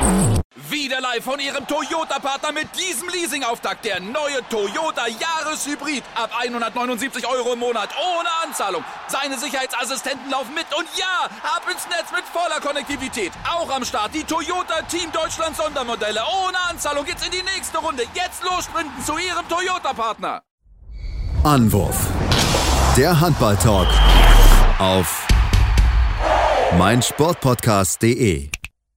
Wieder live von Ihrem Toyota-Partner mit diesem Leasing-Auftakt. Der neue Toyota Jahreshybrid. Ab 179 € im Monat. Ohne Anzahlung. Seine Sicherheitsassistenten laufen mit. Und ja, ab ins Netz mit voller Konnektivität. Auch am Start die Toyota Team Deutschland Sondermodelle. Ohne Anzahlung geht's in die nächste Runde. Jetzt los sprinten zu Ihrem Toyota-Partner. Anwurf. Der Handball-Talk auf meinsportpodcast.de.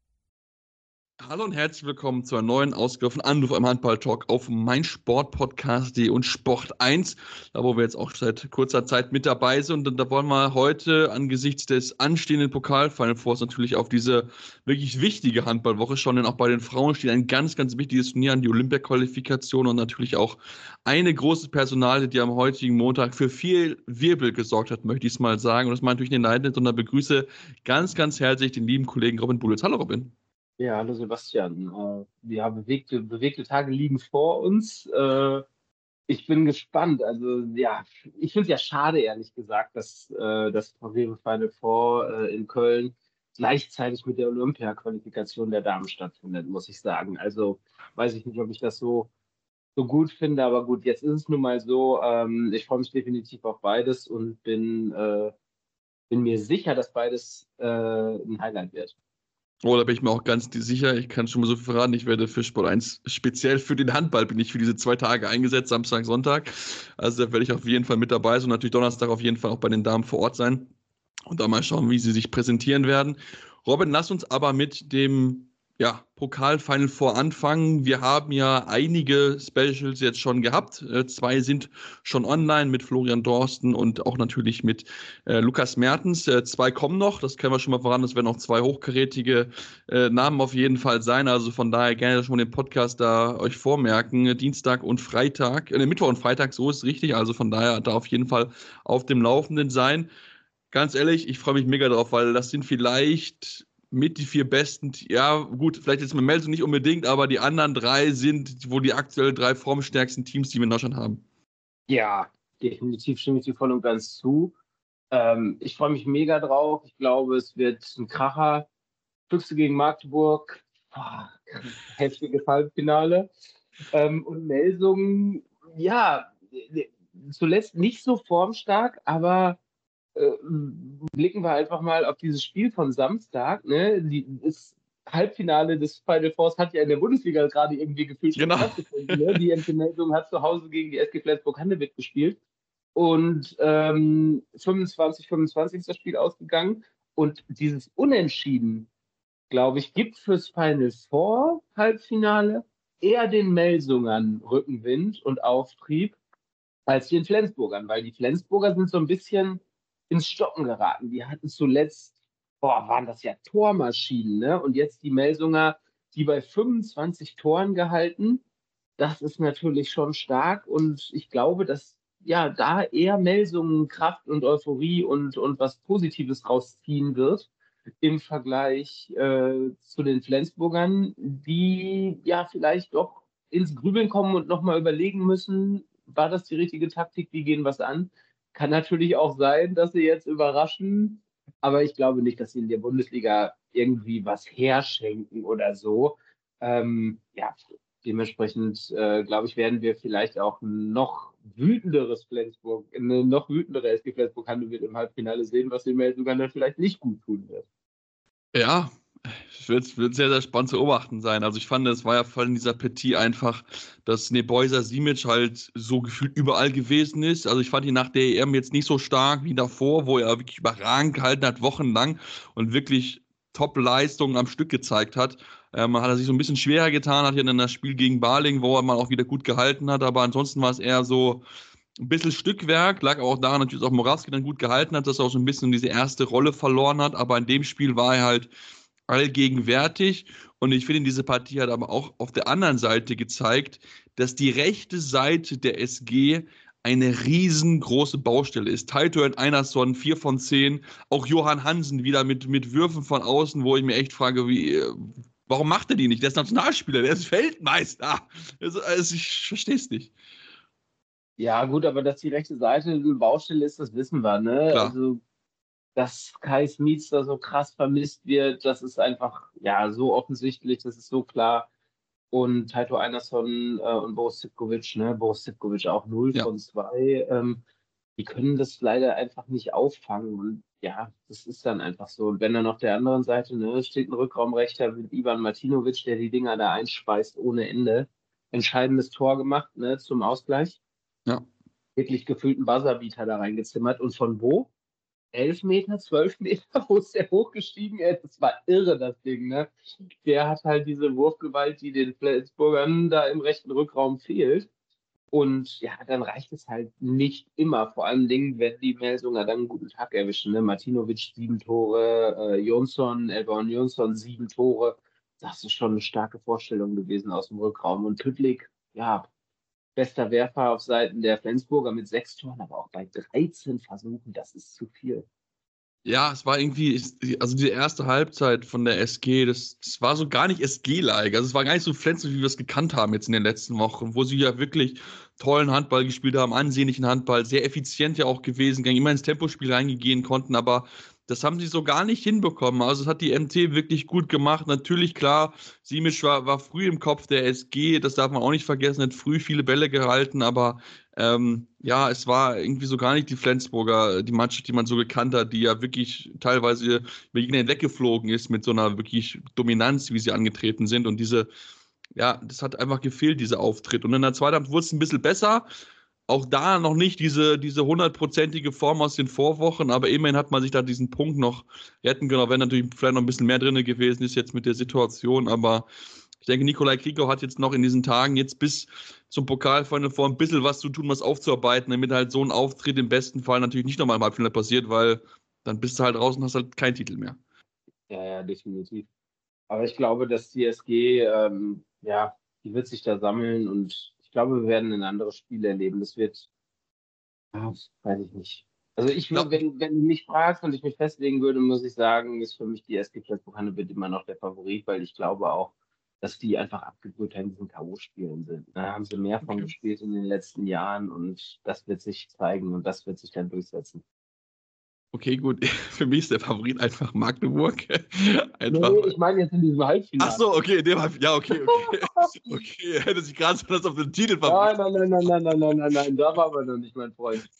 Hallo und herzlich willkommen zu einer neuen Ausgabe von Anruf am Handball-Talk auf meinsportpodcast.de und Sport 1, da wo wir jetzt auch seit kurzer Zeit mit dabei sind. Und da wollen wir heute angesichts des anstehenden Pokal-Final Fours natürlich auf diese wirklich wichtige Handballwoche schauen, denn auch bei den Frauen steht ein ganz, ganz wichtiges Turnier an, die Olympia-Qualifikation und natürlich auch eine große Personalie, die am heutigen Montag für viel Wirbel gesorgt hat, möchte ich es mal sagen. Und das meint natürlich den Leitenden, sondern begrüße ganz, ganz herzlich den lieben Kollegen Robin Bulitz. Hallo Robin. Ja, hallo Sebastian. Ja, bewegte Tage liegen vor uns. Ich bin gespannt. Also ja, ich finde es ja schade, ehrlich gesagt, dass das Final Four in Köln gleichzeitig mit der Olympia-Qualifikation der Damen stattfindet, muss ich sagen. Also weiß ich nicht, ob ich das so gut finde, aber gut, jetzt ist es nun mal so. Ich freue mich definitiv auf beides und bin mir sicher, dass beides ein Highlight wird. Oh, da bin ich mir auch ganz sicher. Ich kann schon mal so viel verraten. Ich werde für Sport 1 speziell für den Handball bin ich für diese 2 Tage eingesetzt, Samstag, Sonntag. Also da werde ich auf jeden Fall mit dabei sein und natürlich Donnerstag auf jeden Fall auch bei den Damen vor Ort sein und da mal schauen, wie sie sich präsentieren werden. Robin, lass uns aber mit dem Pokal-Final Four anfangen. Wir haben ja einige Specials jetzt schon gehabt. 2 sind schon online mit Florian Dorsten und auch natürlich mit Lukas Mertens. 2 kommen noch, das können wir schon mal voran. Das werden auch 2 hochkarätige Namen auf jeden Fall sein. Also von daher gerne schon mal den Podcast da euch vormerken. Dienstag und Freitag, Mittwoch und Freitag, so ist es richtig. Also von daher da auf jeden Fall auf dem Laufenden sein. Ganz ehrlich, ich freue mich mega drauf, weil das sind vielleicht mit die 4 besten, ja gut, vielleicht jetzt mit Melsung nicht unbedingt, aber die anderen 3 sind wohl die aktuell 3 formstärksten Teams, die wir in Deutschland haben. Ja, definitiv stimme ich dir voll und ganz zu. Ich freue mich mega drauf. Ich glaube, es wird ein Kracher. Füchse gegen Magdeburg, heftiges Halbfinale. Und Melsungen, ja, zuletzt nicht so formstark, aber blicken wir einfach mal auf dieses Spiel von Samstag. Ne? Das Halbfinale des Final Fours hat ja in der Bundesliga gerade irgendwie gefühlt schon stattgefunden. Ne? Die MC Melsungen hat zu Hause gegen die SG Flensburg-Handewitt gespielt. Und 25-25 ist das Spiel ausgegangen. Und dieses Unentschieden, glaube ich, gibt fürs Final Four Halbfinale eher den Melsungern Rückenwind und Auftrieb als den Flensburgern, weil die Flensburger sind so ein bisschen ins Stocken geraten. Die hatten zuletzt, waren das ja Tormaschinen, ne? Und jetzt die Melsunger, die bei 25 Toren gehalten. Das ist natürlich schon stark und ich glaube, dass ja da eher Melsungen Kraft und Euphorie und was Positives rausziehen wird im Vergleich zu den Flensburgern, die ja vielleicht doch ins Grübeln kommen und nochmal überlegen müssen, war das die richtige Taktik, wie gehen wir es an? Kann natürlich auch sein, dass sie jetzt überraschen, aber ich glaube nicht, dass sie in der Bundesliga irgendwie was herschenken oder so. Dementsprechend, glaube ich, werden wir vielleicht auch noch wütenderes Flensburg, eine noch wütendere SG Flensburg-Handewitt im Halbfinale sehen, was den Melsungern dann vielleicht nicht gut tun wird. Ja, es wird sehr, sehr spannend zu beobachten sein. Also ich fand, es war ja voll in dieser Partie einfach, dass Nebojsa Simic halt so gefühlt überall gewesen ist. Also ich fand ihn nach der EM jetzt nicht so stark wie davor, wo er wirklich überragend gehalten hat, wochenlang und wirklich Top-Leistungen am Stück gezeigt hat. Man hat er sich so ein bisschen schwerer getan, hat ja dann das Spiel gegen Balingen, wo er mal auch wieder gut gehalten hat, aber ansonsten war es eher so ein bisschen Stückwerk, lag auch daran natürlich, dass auch Morawski dann gut gehalten hat, dass er auch so ein bisschen diese erste Rolle verloren hat, aber in dem Spiel war er halt allgegenwärtig und ich finde, diese Partie hat aber auch auf der anderen Seite gezeigt, dass die rechte Seite der SG eine riesengroße Baustelle ist. Taito Einarsson, 4 von 10, auch Johann Hansen wieder mit Würfen von außen, wo ich mir echt frage, warum macht er die nicht? Der ist Nationalspieler, der ist Weltmeister. Also ich verstehe es nicht. Ja, gut, aber dass die rechte Seite eine Baustelle ist, das wissen wir, ne? Klar. Also dass Kai Smits da so krass vermisst wird, das ist einfach ja so offensichtlich, das ist so klar. Und Taito Einarsson und Boris Zivkovic, ne? Boris Zivkovic auch 0 Ja. von 2. Die können das leider einfach nicht auffangen. Und ja, das ist dann einfach so. Und wenn dann auf der anderen Seite steht ein Rückraumrechter mit Ivan Martinovic, der die Dinger da einspeist ohne Ende. Entscheidendes Tor gemacht, ne, zum Ausgleich. Ja. Wirklich gefühlten Buzzerbeater da reingezimmert. Und von wo? 11 Meter, 12 Meter, wo ist der hochgestiegen? Das war irre, das Ding, ne? Der hat halt diese Wurfgewalt, die den Flensburgern da im rechten Rückraum fehlt. Und ja, dann reicht es halt nicht immer. Vor allen Dingen, wenn die Melsunger dann einen guten Tag erwischen. Ne? Martinovic 7 Tore, Elbon Jonsson 7 Tore. Das ist schon eine starke Vorstellung gewesen aus dem Rückraum. Und Püttlik, ja, bester Werfer auf Seiten der Flensburger mit 6 Toren, aber auch bei 13 Versuchen, das ist zu viel. Ja, es war irgendwie, also die erste Halbzeit von der SG, das war so gar nicht SG-like. Also es war gar nicht so Flensburg, wie wir es gekannt haben jetzt in den letzten Wochen, wo sie ja wirklich tollen Handball gespielt haben, ansehnlichen Handball, sehr effizient ja auch gewesen, immer ins Tempospiel reingehen konnten, aber das haben sie so gar nicht hinbekommen. Also das hat die MT wirklich gut gemacht. Natürlich, klar, Simic war früh im Kopf der SG, das darf man auch nicht vergessen, hat früh viele Bälle gehalten, aber ja, es war irgendwie so gar nicht die Flensburger, die Mannschaft, die man so gekannt hat, die ja wirklich teilweise über Gegner hinweggeflogen ist mit so einer wirklich Dominanz, wie sie angetreten sind. Und das hat einfach gefehlt, dieser Auftritt. Und in der zweiten Halbzeit wurde es ein bisschen besser. Auch da noch nicht diese 100%ige Form aus den Vorwochen, aber immerhin hat man sich da diesen Punkt noch retten können, auch wenn natürlich vielleicht noch ein bisschen mehr drin gewesen ist jetzt mit der Situation, aber ich denke, Nikolai Krikow hat jetzt noch in diesen Tagen jetzt bis zum Pokalfinale vor ein bisschen was zu tun, was aufzuarbeiten, damit halt so ein Auftritt im besten Fall natürlich nicht nochmal im Halbfinale passiert, weil dann bist du halt raus und hast halt keinen Titel mehr. Ja, definitiv. Aber ich glaube, dass die SG, die wird sich da sammeln und ich glaube, wir werden ein anderes Spiel erleben. Das wird, weiß ich nicht. Also wenn du mich fragst und ich mich festlegen würde, muss ich sagen, ist für mich die SG Flensburg-Handewitt immer noch der Favorit, weil ich glaube auch, dass die einfach abgebrüht in diesen K.O.-Spielen sind. Da haben sie mehr von gespielt in den letzten Jahren und das wird sich zeigen und das wird sich dann durchsetzen. Okay, gut. Für mich ist der Favorit einfach Magdeburg. Nee, ich meine jetzt in diesem Halbfinale. Ach so, okay, in dem Halbfinale. Ja, okay. Okay, hätte sich gerade so das auf den Titel Nein, da war aber noch nicht mein Freund.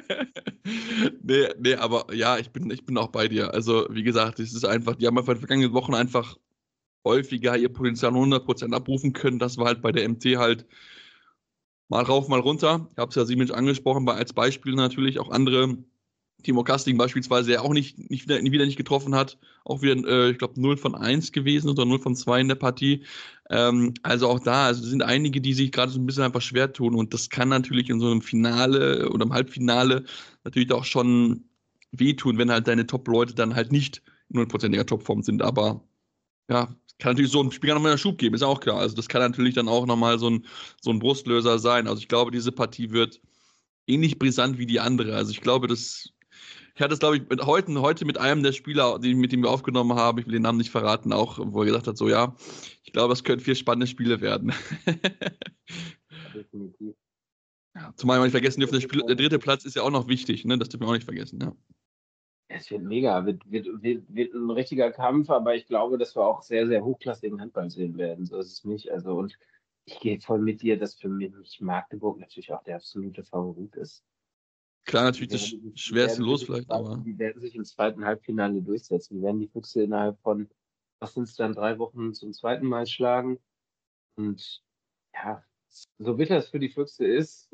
Nee, aber ja, ich bin auch bei dir. Also, wie gesagt, es ist einfach, die haben einfach in den vergangenen Wochen einfach häufiger ihr Potenzial 100% abrufen können. Das war halt bei der MT halt mal rauf, mal runter. Ich habe es ja Simic angesprochen, als Beispiel natürlich auch andere. Timo Kasting beispielsweise, der auch wieder nicht getroffen hat. Auch wieder, ich glaube, 0 von 1 gewesen oder 0 von 2 in der Partie. Also auch da, also sind einige, die sich gerade so ein bisschen einfach schwer tun. Und das kann natürlich in so einem Finale oder im Halbfinale natürlich auch schon wehtun, wenn halt deine Top-Leute dann halt nicht in 100%iger Topform sind. Aber ja, kann natürlich so ein Spiel nochmal einen Schub geben, ist auch klar. Also das kann natürlich dann auch nochmal so ein Brustlöser sein. Also ich glaube, diese Partie wird ähnlich brisant wie die andere. Also ich glaube, ich hatte es, glaube ich, heute mit einem der Spieler, mit dem wir aufgenommen haben, ich will den Namen nicht verraten, auch, wo er gesagt hat, so ja, ich glaube, es können 4 spannende Spiele werden. Definitiv. Ja, zumal wir nicht vergessen dürfen, der 3. Platz ist ja auch noch wichtig, ne? Das dürfen wir auch nicht vergessen, ja. Es wird mega, wird ein richtiger Kampf, aber ich glaube, dass wir auch sehr, sehr hochklassigen Handball sehen werden. So ist es nicht. Also, und ich gehe voll mit dir, dass für mich Magdeburg natürlich auch der absolute Favorit ist. Klar, natürlich das schwerste Los vielleicht, aber. Die werden sich im zweiten Halbfinale durchsetzen. Die werden die Füchse innerhalb von, was sind es dann, 3 Wochen zum zweiten Mal schlagen. Und ja, so bitter es für die Füchse ist,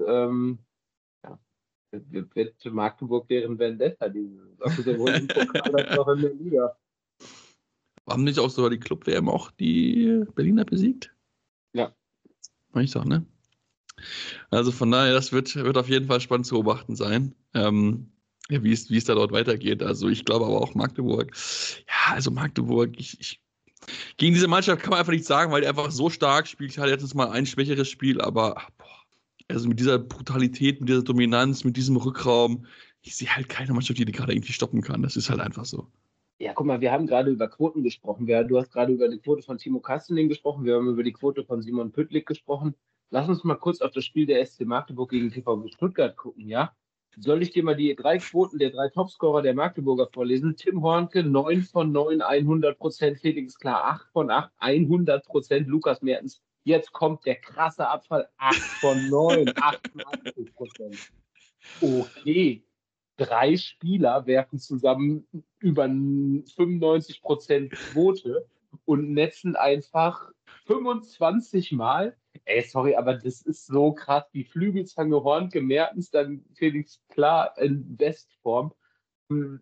wird Magdeburg deren Vendetta, sowohl im Pokal als auch in der Liga. Haben nicht auch sogar die Club-WM auch die Berliner besiegt? Ja. Meine ich doch, ne? Also von daher, das wird auf jeden Fall spannend zu beobachten sein, wie es da dort weitergeht. Also ich glaube aber auch Magdeburg. Ja, also Magdeburg, gegen diese Mannschaft kann man einfach nichts sagen, weil die einfach so stark spielt. Ich hatte jetzt mal ein schwächeres Spiel, aber also mit dieser Brutalität, mit dieser Dominanz, mit diesem Rückraum, ich sehe halt keine Mannschaft, die gerade irgendwie stoppen kann. Das ist halt einfach so. Ja, guck mal, wir haben gerade über Quoten gesprochen. Du hast gerade über die Quote von Timo Kastening gesprochen. Wir haben über die Quote von Simon Püttlik gesprochen. Lass uns mal kurz auf das Spiel der SC Magdeburg gegen TVB Stuttgart gucken, ja? Soll ich dir mal die 3 Quoten der 3 Topscorer der Magdeburger vorlesen? Tim Hornke, 9 von 9, 100%. Felix Klar, 8 von 8, 100%. Lukas Mertens, jetzt kommt der krasse Abfall, 8 von 9, 88%. Okay, 3 Spieler werfen zusammen über 95% Quote und netzen einfach 25 Mal. Ey, sorry, aber das ist so krass. Die Flügelzange Hornke, Mertens, dann Felix Klar in Bestform. Und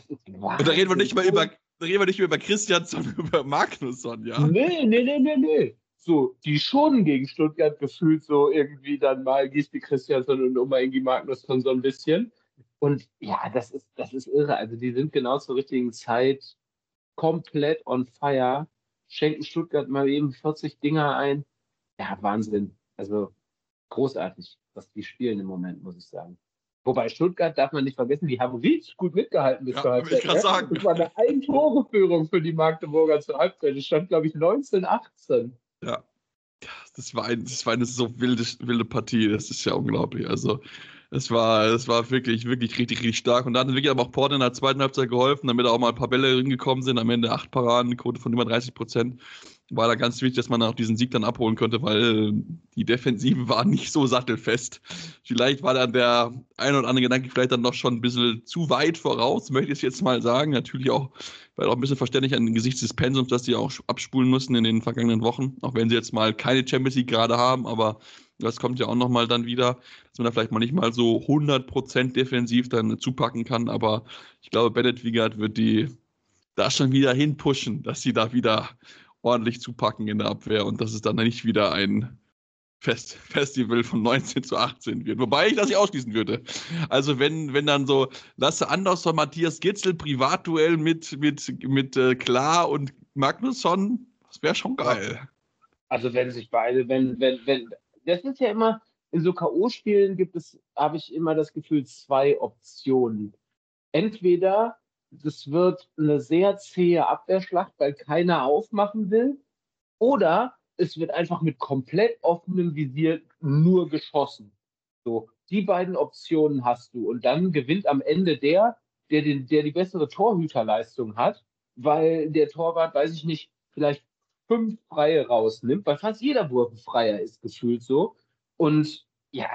da reden wir nicht mehr über Christian, sondern über Magnusson, ja? Nee. So, die schonen gegen Stuttgart gefühlt so irgendwie dann mal Gisli Christiansson und Oma Ingi Magnusson so ein bisschen. Und ja, das ist irre. Also die sind genau zur richtigen Zeit komplett on fire. Schenken Stuttgart mal eben 40 Dinger ein. Ja, Wahnsinn. Also großartig, was die spielen im Moment, muss ich sagen. Wobei Stuttgart, darf man nicht vergessen, die haben richtig gut mitgehalten bis zur Halbzeit. Ich sagen. Das war eine Ein-Tore-Führung für die Magdeburger zur Halbzeit. Es stand, glaube ich, 19-18. Ja, das war eine so wilde Partie. Das ist ja unglaublich. Also es war wirklich, wirklich richtig, richtig stark. Und da hat wirklich aber auch Porter in der zweiten Halbzeit geholfen, damit auch mal ein paar Bälle hingekommen sind. Am Ende 8 Paraden, eine Quote von über 30%. War da ganz wichtig, dass man auch diesen Sieg dann abholen konnte, weil die Defensive war nicht so sattelfest. Vielleicht war dann der ein oder andere Gedanke vielleicht dann noch schon ein bisschen zu weit voraus, möchte ich jetzt mal sagen. Natürlich auch, weil auch ein bisschen verständlich angesichts des Pensums, dass die auch abspulen mussten in den vergangenen Wochen, auch wenn sie jetzt mal keine Champions League gerade haben, aber das kommt ja auch nochmal dann wieder, dass man da vielleicht mal nicht mal so 100% defensiv dann zupacken kann, aber ich glaube, Bennett Wiegert wird die da schon wieder hinpushen, dass sie da wieder ordentlich zupacken in der Abwehr und dass es dann nicht wieder ein Festival von 19-18 wird. Wobei ich das nicht ausschließen würde. Also wenn dann so Lasse Andersson, Matthias Gitzel, Privatduell mit Klar und Magnusson, das wäre schon geil. Also wenn sich beide, wenn, das ist ja immer, in so K.O.-Spielen habe ich immer das Gefühl, 2 Optionen. Entweder das wird eine sehr zähe Abwehrschlacht, weil keiner aufmachen will. Oder es wird einfach mit komplett offenem Visier nur geschossen. So, die beiden Optionen hast du. Und dann gewinnt am Ende der die bessere Torhüterleistung hat, weil der Torwart, weiß ich nicht, vielleicht 5 Freie rausnimmt, weil fast jeder Wurf ein Freier ist, gefühlt so. Und ja,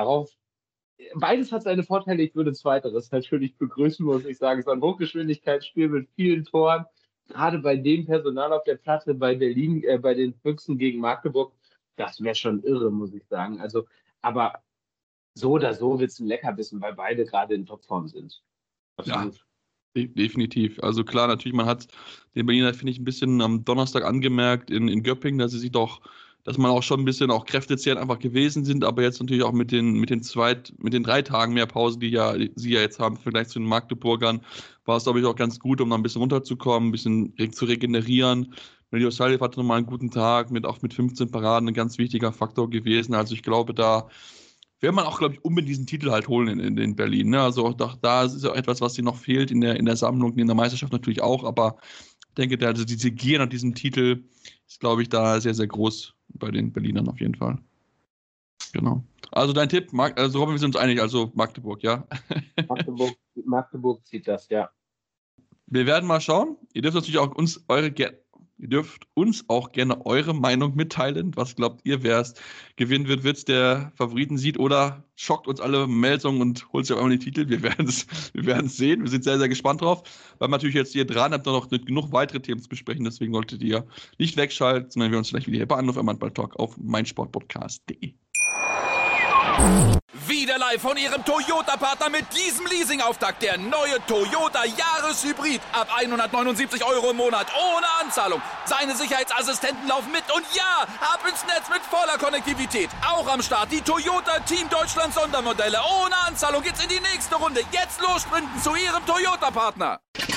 beides hat seine Vorteile, ich würde zweiteres natürlich begrüßen, muss ich sagen. Es war ein Hochgeschwindigkeitsspiel mit vielen Toren, gerade bei dem Personal auf der Platte bei Berlin, bei den Füchsen gegen Magdeburg, das wäre schon irre, muss ich sagen. Also, aber so oder so wird es ein Leckerbissen, weil beide gerade in Topform sind. Absolut. Ja, definitiv. Also klar, natürlich, man hat den Berliner, finde ich, ein bisschen am Donnerstag angemerkt in Göppingen, dass man auch schon ein bisschen auch kräftezehrend einfach gewesen sind, aber jetzt natürlich auch mit den 3 Tagen mehr Pause, die sie ja jetzt haben im Vergleich zu den Magdeburgern, war es, glaube ich, auch ganz gut, um noch ein bisschen runterzukommen, ein bisschen zu regenerieren. Melio Salif hatte nochmal einen guten Tag, auch mit 15 Paraden ein ganz wichtiger Faktor gewesen. Also ich glaube, da wird man auch, glaube ich, unbedingt diesen Titel halt holen in Berlin. Ne? Also auch da ist ja etwas, was dir noch fehlt in der Sammlung, in der Meisterschaft natürlich auch, aber ich denke, also diese Gier nach diesem Titel ist, glaube ich, da sehr, sehr groß bei den Berlinern auf jeden Fall. Genau. Also dein Tipp, also Robin, wir sind uns einig, also Magdeburg, ja? Magdeburg zieht das, ja. Wir werden mal schauen. Ihr dürft natürlich auch uns auch gerne eure Meinung mitteilen. Was glaubt ihr, wer es gewinnen wird? Wird es der Favoritensieg oder schockt uns alle Meldungen und holt sich auf einmal den Titel? Wir werden es sehen. Wir sind sehr, sehr gespannt drauf. Weil natürlich jetzt hier dran habt ihr noch genug weitere Themen zu besprechen. Deswegen solltet ihr nicht wegschalten, sondern wir uns gleich wieder hier bei Anruf am Handball-Talk auf meinsportpodcast.de. Wieder live von Ihrem Toyota-Partner mit diesem Leasing-Auftakt. Der neue Toyota Jahreshybrid. Ab 179 € im Monat. Ohne Anzahlung. Seine Sicherheitsassistenten laufen mit. Und ja, ab ins Netz mit voller Konnektivität. Auch am Start die Toyota Team Deutschland Sondermodelle. Ohne Anzahlung geht's in die nächste Runde. Jetzt los sprinten zu Ihrem Toyota-Partner.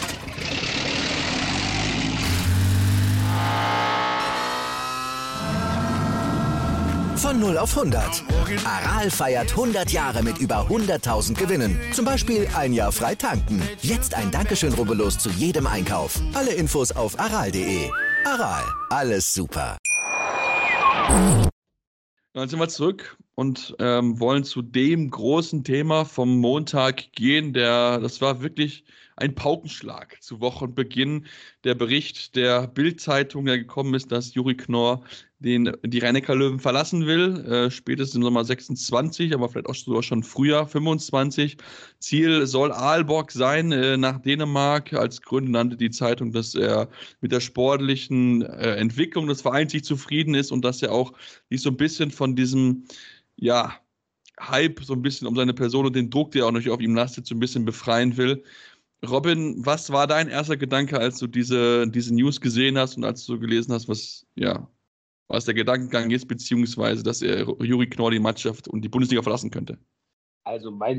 Von 0 auf 100. Aral feiert 100 Jahre mit über 100.000 Gewinnen. Zum Beispiel ein Jahr frei tanken. Jetzt ein Dankeschön, rubbellos zu jedem Einkauf. Alle Infos auf aral.de. Aral, alles super. Dann sind wir zurück und wollen zu dem großen Thema vom Montag gehen. Das war wirklich ein Paukenschlag zu Wochenbeginn. Der Bericht der Bild-Zeitung, der gekommen ist, dass Juri Knorr die Rhein-Neckar-Löwen verlassen will, spätestens im Sommer 26, aber vielleicht auch sogar schon früher, 25. Ziel soll Aalborg sein, nach Dänemark. Als Gründe nannte die Zeitung, dass er mit der sportlichen Entwicklung des Vereins nicht zufrieden ist und dass er auch sich so ein bisschen von diesem, Hype so ein bisschen um seine Person und den Druck, der auch noch auf ihm lastet, so ein bisschen befreien will. Robin, was war dein erster Gedanke, als du diese News gesehen hast und als du gelesen hast, was der Gedankengang ist, beziehungsweise, dass er Juri Knorr die Mannschaft und die Bundesliga verlassen könnte? Also mein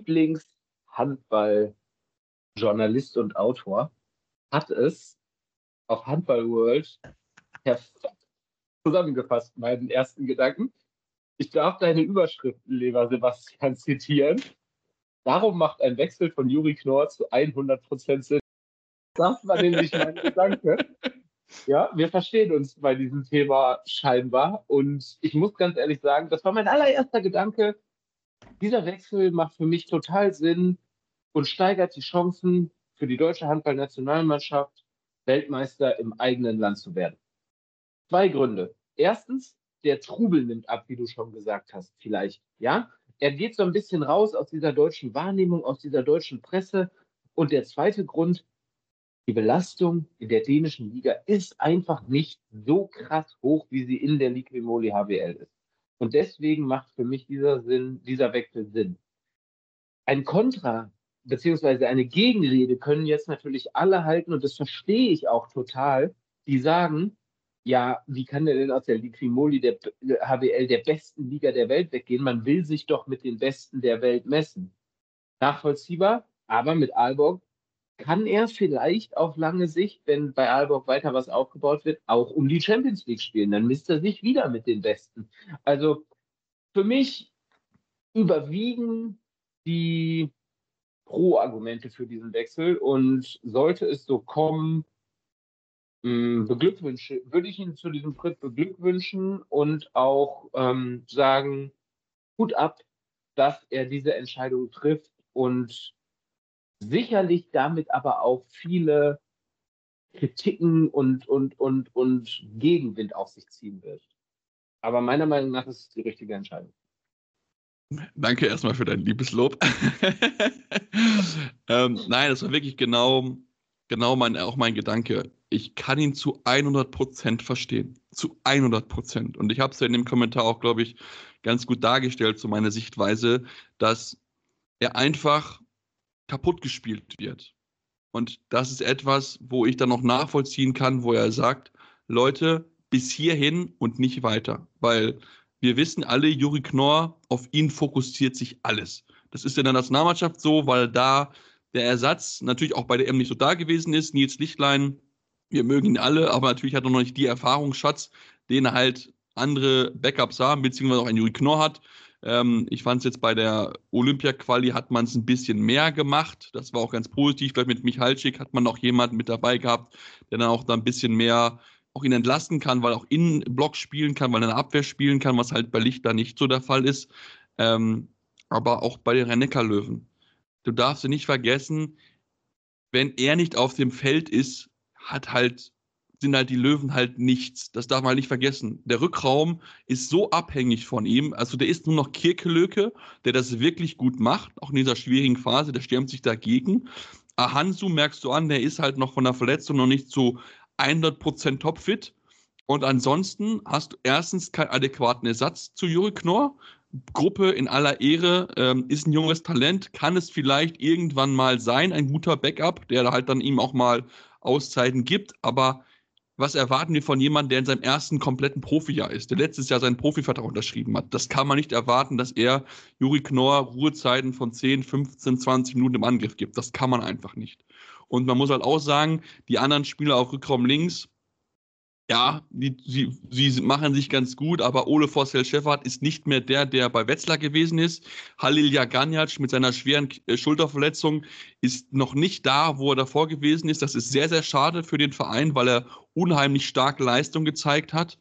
Lieblings-Handball-Journalist und Autor hat es auf Handball World perfekt zusammengefasst, meinen ersten Gedanken. Ich darf deine Überschriften, lieber Sebastian, zitieren. Darum macht ein Wechsel von Juri Knorr zu 100% Sinn. Das war nämlich mein Gedanke. Ja, wir verstehen uns bei diesem Thema scheinbar. Und ich muss ganz ehrlich sagen, das war mein allererster Gedanke. Dieser Wechsel macht für mich total Sinn und steigert die Chancen für die deutsche Handballnationalmannschaft, Weltmeister im eigenen Land zu werden. 2 Gründe. Erstens, der Trubel nimmt ab, wie du schon gesagt hast, vielleicht. Ja, er geht so ein bisschen raus aus dieser deutschen Wahrnehmung, aus dieser deutschen Presse. Und der zweite Grund, die Belastung in der dänischen Liga ist einfach nicht so krass hoch, wie sie in der Liqui Moly HBL ist. Und deswegen macht für mich dieser Wechsel Sinn. Ein Kontra beziehungsweise eine Gegenrede können jetzt natürlich alle halten, und das verstehe ich auch total, die sagen, ja, wie kann der denn aus der Liqui Moly, der HBL, der besten Liga der Welt weggehen? Man will sich doch mit den Besten der Welt messen. Nachvollziehbar, aber mit Aalborg kann er vielleicht auf lange Sicht, wenn bei Aalborg weiter was aufgebaut wird, auch um die Champions League spielen. Dann misst er sich wieder mit den Besten. Also für mich überwiegen die Pro-Argumente für diesen Wechsel, und sollte es so kommen, würde ich ihn zu diesem Schritt beglückwünschen und auch sagen, Hut ab, dass er diese Entscheidung trifft und sicherlich damit aber auch viele Kritiken und Gegenwind auf sich ziehen wird. Aber meiner Meinung nach ist es die richtige Entscheidung. Danke erstmal für dein Liebeslob. Nein, das war wirklich genau mein Gedanke. Ich kann ihn zu 100% verstehen. Zu 100%. Und ich habe es ja in dem Kommentar auch, glaube ich, ganz gut dargestellt, so meine Sichtweise, dass er einfach kaputt gespielt wird. Und das ist etwas, wo ich dann noch nachvollziehen kann, wo er sagt, Leute, bis hierhin und nicht weiter. Weil wir wissen alle, Juri Knorr, auf ihn fokussiert sich alles. Das ist in der Nationalmannschaft so, weil da der Ersatz natürlich auch bei der EM nicht so da gewesen ist. Nils Lichtlein, wir mögen ihn alle, aber natürlich hat er noch nicht die Erfahrungsschatz, den halt andere Backups haben, beziehungsweise auch ein Juri Knorr hat. Ich fand es jetzt bei der Olympia-Quali hat man es ein bisschen mehr gemacht. Das war auch ganz positiv. Vielleicht mit Michalczyk hat man noch jemanden mit dabei gehabt, der dann auch da ein bisschen mehr auch ihn entlasten kann, weil er auch in Block spielen kann, weil er in der Abwehr spielen kann, was halt bei Licht da nicht so der Fall ist. Aber auch bei den Rhein-Neckar-Löwen. Du darfst nicht vergessen, wenn er nicht auf dem Feld ist, sind halt die Löwen halt nichts. Das darf man halt nicht vergessen. Der Rückraum ist so abhängig von ihm. Also der ist nur noch Kirkelöke, der das wirklich gut macht, auch in dieser schwierigen Phase, der stürmt sich dagegen. Ahansu merkst du an, der ist halt noch von der Verletzung noch nicht so 100% topfit. Und ansonsten hast du erstens keinen adäquaten Ersatz zu Juri Knorr. Gruppe in aller Ehre, ist ein junges Talent, kann es vielleicht irgendwann mal sein, ein guter Backup, der halt dann ihm auch mal Auszeiten gibt, aber was erwarten wir von jemandem, der in seinem ersten kompletten Profijahr ist, der letztes Jahr seinen Profivertrag unterschrieben hat? Das kann man nicht erwarten, dass er Juri Knorr Ruhezeiten von 10, 15, 20 Minuten im Angriff gibt. Das kann man einfach nicht. Und man muss halt auch sagen, die anderen Spieler auf Rückraum links, ja, sie machen sich ganz gut, aber Ole Forsell-Schäffert ist nicht mehr der bei Wetzlar gewesen ist. Halil Jaganjac mit seiner schweren Schulterverletzung ist noch nicht da, wo er davor gewesen ist. Das ist sehr, sehr schade für den Verein, weil er unheimlich starke Leistung gezeigt hat.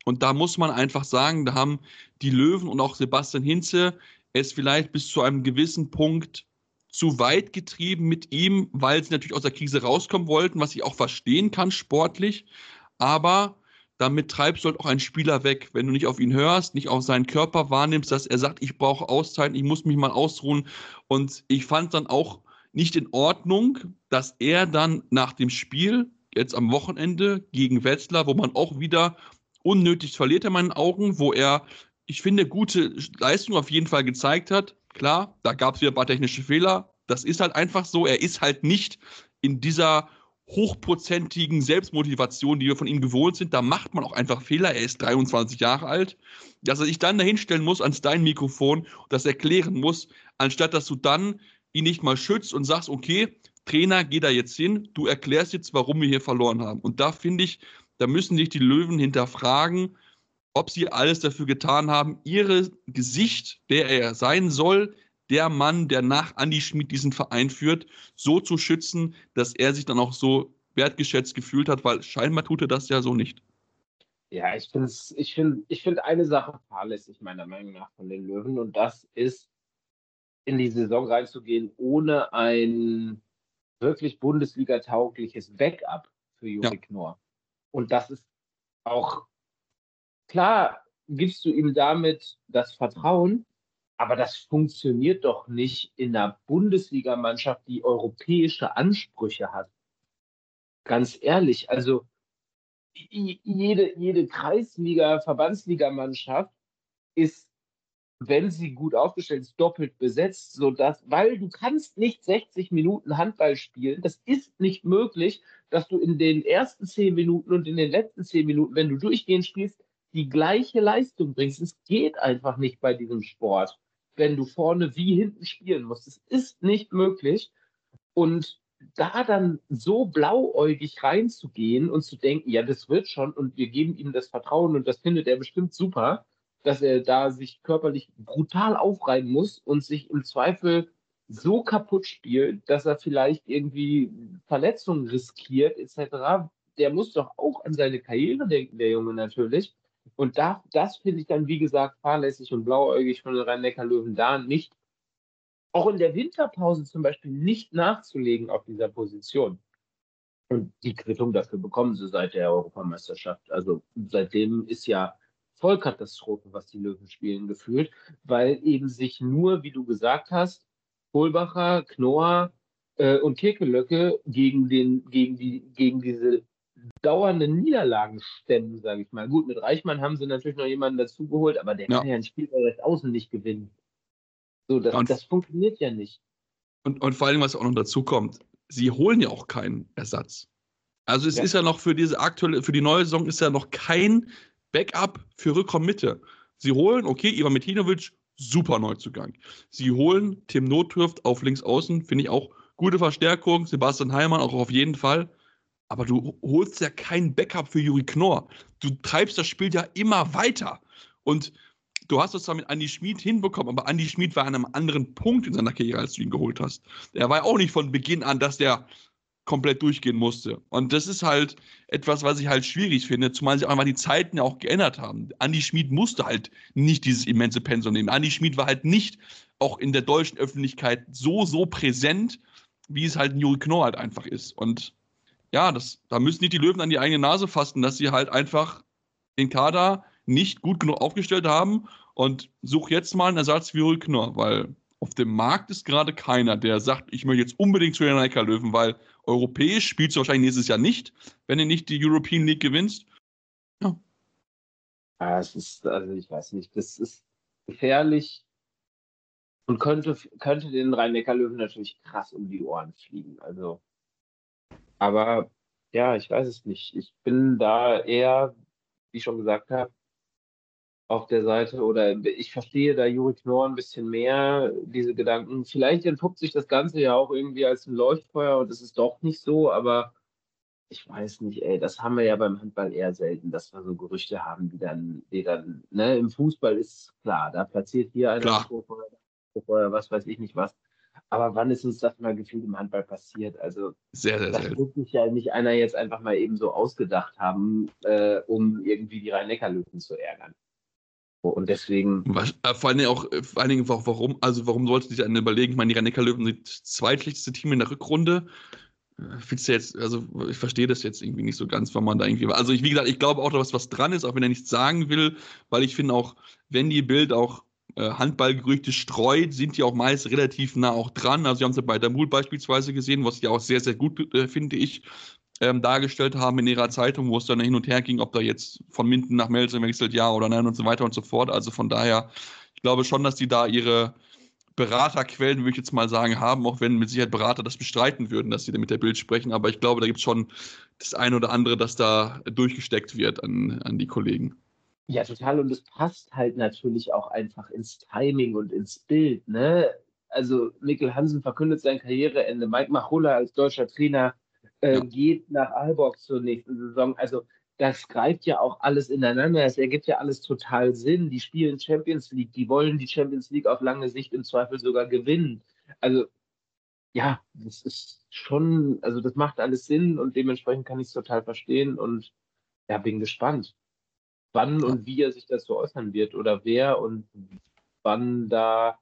Und da muss man einfach sagen, da haben die Löwen und auch Sebastian Hinze es vielleicht bis zu einem gewissen Punkt zu weit getrieben mit ihm, weil sie natürlich aus der Krise rauskommen wollten, was ich auch verstehen kann sportlich. Aber damit treibst du halt auch einen Spieler weg, wenn du nicht auf ihn hörst, nicht auf seinen Körper wahrnimmst, dass er sagt, ich brauche Auszeit, ich muss mich mal ausruhen. Und ich fand dann auch nicht in Ordnung, dass er dann nach dem Spiel, jetzt am Wochenende gegen Wetzlar, wo man auch wieder unnötig verliert in meinen Augen, wo er, ich finde, gute Leistung auf jeden Fall gezeigt hat. Klar, da gab es wieder ein paar technische Fehler. Das ist halt einfach so. Er ist halt nicht in dieser hochprozentigen Selbstmotivation, die wir von ihm gewohnt sind. Da macht man auch einfach Fehler. Er ist 23 Jahre alt. Dass er sich dann dahinstellen muss ans dein Mikrofon und das erklären muss, anstatt dass du dann ihn nicht mal schützt und sagst, okay, Trainer, geh da jetzt hin, du erklärst jetzt, warum wir hier verloren haben. Und da finde ich, da müssen sich die Löwen hinterfragen, ob sie alles dafür getan haben, ihre Gesicht, der er sein soll, der Mann, der nach Andi Schmid diesen Verein führt, so zu schützen, dass er sich dann auch so wertgeschätzt gefühlt hat, weil scheinbar tut er das ja so nicht. Ja, ich finde eine Sache fahrlässig, meiner Meinung nach, von den Löwen, und das ist, in die Saison reinzugehen, ohne ein wirklich Bundesliga-taugliches Backup für Juri Knorr. Und das ist auch, klar, gibst du ihm damit das Vertrauen, aber das funktioniert doch nicht in einer Bundesligamannschaft, die europäische Ansprüche hat. Ganz ehrlich, also jede Kreisliga-, Verbandsligamannschaft ist, wenn sie gut aufgestellt ist, doppelt besetzt, sodass, weil du kannst nicht 60 Minuten Handball spielen, das ist nicht möglich, dass du in den ersten 10 Minuten und in den letzten 10 Minuten, wenn du durchgehend spielst, die gleiche Leistung bringst. Es geht einfach nicht bei diesem Sport, wenn du vorne wie hinten spielen musst. Es ist nicht möglich. Und da dann so blauäugig reinzugehen und zu denken, ja, das wird schon und wir geben ihm das Vertrauen und das findet er bestimmt super, dass er da sich körperlich brutal aufreiben muss und sich im Zweifel so kaputt spielt, dass er vielleicht irgendwie Verletzungen riskiert, etc. Der muss doch auch an seine Karriere denken, der Junge natürlich. Und das finde ich dann, wie gesagt, fahrlässig und blauäugig von den Rhein-Neckar-Löwen, da nicht, auch in der Winterpause zum Beispiel, nicht nachzulegen auf dieser Position. Und die Quittung dafür bekommen sie seit der Europameisterschaft. Also seitdem ist ja Vollkatastrophe, was die Löwen spielen, gefühlt, weil eben sich nur, wie du gesagt hast, Kohlbacher, Knorr und Kirkelöcke gegen diese dauernden Niederlagen stemmen, sage ich mal. Gut, mit Reichmann haben sie natürlich noch jemanden dazugeholt, aber der kann ja ein Spiel bei rechts außen nicht gewinnen. So, das funktioniert ja nicht. Und vor allem, was auch noch dazu kommt, sie holen ja auch keinen Ersatz. Also es ist ja noch für die neue Saison ist ja noch kein Backup für Rückraummitte. Sie holen, okay, Ivan Metinovic, super Neuzugang. Sie holen Tim Notdurft auf links außen, finde ich auch gute Verstärkung. Sebastian Heilmann auch auf jeden Fall. Aber du holst ja kein Backup für Juri Knorr. Du treibst das Spiel ja immer weiter. Und du hast es zwar mit Andi Schmid hinbekommen, aber Andi Schmid war an einem anderen Punkt in seiner Karriere, als du ihn geholt hast. Er war ja auch nicht von Beginn an, dass der komplett durchgehen musste. Und das ist halt etwas, was ich halt schwierig finde, zumal sich einfach die Zeiten ja auch geändert haben. Andi Schmid musste halt nicht dieses immense Pensum nehmen. Andi Schmid war halt nicht auch in der deutschen Öffentlichkeit so präsent, wie es halt ein Juri Knorr halt einfach ist. Und ja, da müssen nicht die Löwen an die eigene Nase fassen, dass sie halt einfach den Kader nicht gut genug aufgestellt haben und such jetzt mal einen Ersatz für Juri Knorr, weil auf dem Markt ist gerade keiner, der sagt, ich möchte jetzt unbedingt zu den Rhein-Neckar-Löwen, weil europäisch spielst du wahrscheinlich nächstes Jahr nicht, wenn du nicht die European League gewinnst. Ja. Es ist, also ich weiß nicht, das ist gefährlich und könnte den Rhein-Neckar-Löwen natürlich krass um die Ohren fliegen. Also, aber ja, ich weiß es nicht. Ich bin da eher, wie ich schon gesagt habe, auf der Seite, oder ich verstehe da Juri Knorr ein bisschen mehr, diese Gedanken. Vielleicht entpuppt sich das Ganze ja auch irgendwie als ein Leuchtfeuer und es ist doch nicht so, aber ich weiß nicht, ey, das haben wir ja beim Handball eher selten, dass wir so Gerüchte haben, die dann, im Fußball ist klar, da platziert hier einer Vorfeuer, was weiß ich nicht was. Aber wann ist uns das mal gefühlt im Handball passiert? Also Sehr, sehr das selten. wird sich ja nicht einer jetzt einfach mal eben so ausgedacht haben, um irgendwie die Rhein-Neckar-Löwen zu ärgern. Und deswegen, Vor allen Dingen auch, warum sollte sich einer überlegen? Ich meine, die Rhein-Neckar-Löwen sind das zweitschlechteste Team in der Rückrunde. Findest du jetzt, also ich verstehe das jetzt irgendwie nicht so ganz, wann man da irgendwie war. Also wie gesagt, ich glaube auch, dass was dran ist, auch wenn er nichts sagen will, weil ich finde auch, wenn die Bild auch Handballgerüchte streut, sind die auch meist relativ nah auch dran. Also wir haben es ja bei Damul beispielsweise gesehen, was die auch sehr, sehr gut, finde ich, dargestellt haben in ihrer Zeitung, wo es dann hin und her ging, ob da jetzt von Minden nach Melsung wechselt, ja oder nein und so weiter und so fort. Also von daher, ich glaube schon, dass die da ihre Beraterquellen, würde ich jetzt mal sagen, haben, auch wenn mit Sicherheit Berater das bestreiten würden, dass sie da mit der Bild sprechen. Aber ich glaube, da gibt es schon das eine oder andere, das da durchgesteckt wird an die Kollegen. ja, total. Und es passt halt natürlich auch einfach ins Timing und ins Bild, ne? Also Mikkel Hansen verkündet sein Karriereende. Mike Machulla als deutscher Trainer geht nach Aalborg zur nächsten Saison. Also das greift ja auch alles ineinander. Es ergibt ja alles total Sinn. Die spielen Champions League. Die wollen die Champions League auf lange Sicht im Zweifel sogar gewinnen. Also ja, das ist schon, also das macht alles Sinn und dementsprechend kann ich es total verstehen und ja, bin gespannt, wann und wie er sich dazu äußern wird oder wer und wann da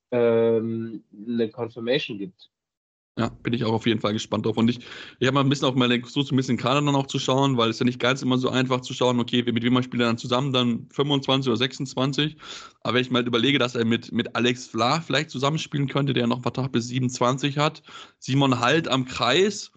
eine Confirmation gibt. Ja, bin ich auch auf jeden Fall gespannt drauf. Und ich habe mal ein bisschen auch mal versucht, so ein bisschen Kader dann auch zu schauen, weil es ja nicht ganz immer so einfach zu schauen, okay, mit wem spielt er dann zusammen, dann 25 oder 26. Aber wenn ich mal überlege, dass er mit Alex Vla vielleicht zusammenspielen könnte, der noch einen Vertrag bis 27 hat, Simon Halt am Kreis,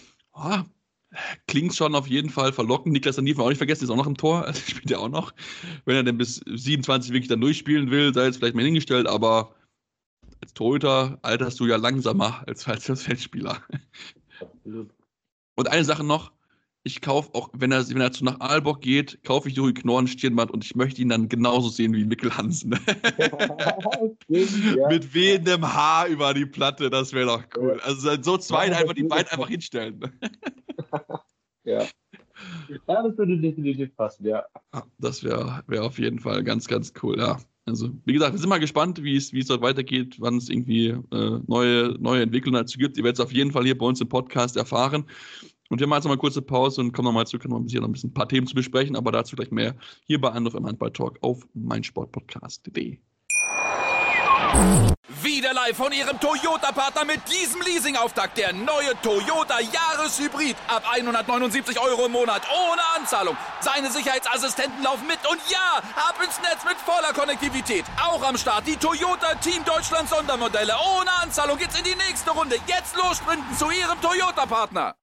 klingt schon auf jeden Fall verlockend. Niklas Daniel auch nicht vergessen, ist auch noch im Tor, also spielt er auch noch. Wenn er denn bis 27 wirklich dann durchspielen will, sei jetzt vielleicht mal hingestellt, aber als Torhüter alterst du ja langsamer als Feldspieler. Absolut. Und eine Sache noch, ich kaufe auch, wenn er zu nach Aalborg geht, kaufe ich Juri Knorr ein Stirnband und ich möchte ihn dann genauso sehen wie Mikkel Hansen. Ja. Mit wehendem Haar über die Platte, das wäre doch cool. Also so zwei Ja, einfach die das beiden wäre einfach hinstellen. Ja. Ja, das würde definitiv passen, ja. Das wäre auf jeden Fall ganz, ganz cool, ja. Also, wie gesagt, wir sind mal gespannt, wie es dort weitergeht, wann es irgendwie neue Entwicklungen dazu gibt. Ihr werdet es auf jeden Fall hier bei uns im Podcast erfahren. Und wir machen jetzt noch mal eine kurze Pause und kommen nochmal zurück, noch ein paar Themen zu besprechen, aber dazu gleich mehr hier bei Anruf im Handball-Talk auf meinsportpodcast.de. Wieder live von Ihrem Toyota-Partner mit diesem Leasing-Auftakt. Der neue Toyota Jahreshybrid. Ab 179 € im Monat. Ohne Anzahlung. Seine Sicherheitsassistenten laufen mit. Und ja, ab ins Netz mit voller Konnektivität. Auch am Start die Toyota Team Deutschland Sondermodelle. Ohne Anzahlung geht's in die nächste Runde. Jetzt los sprinten zu Ihrem Toyota-Partner.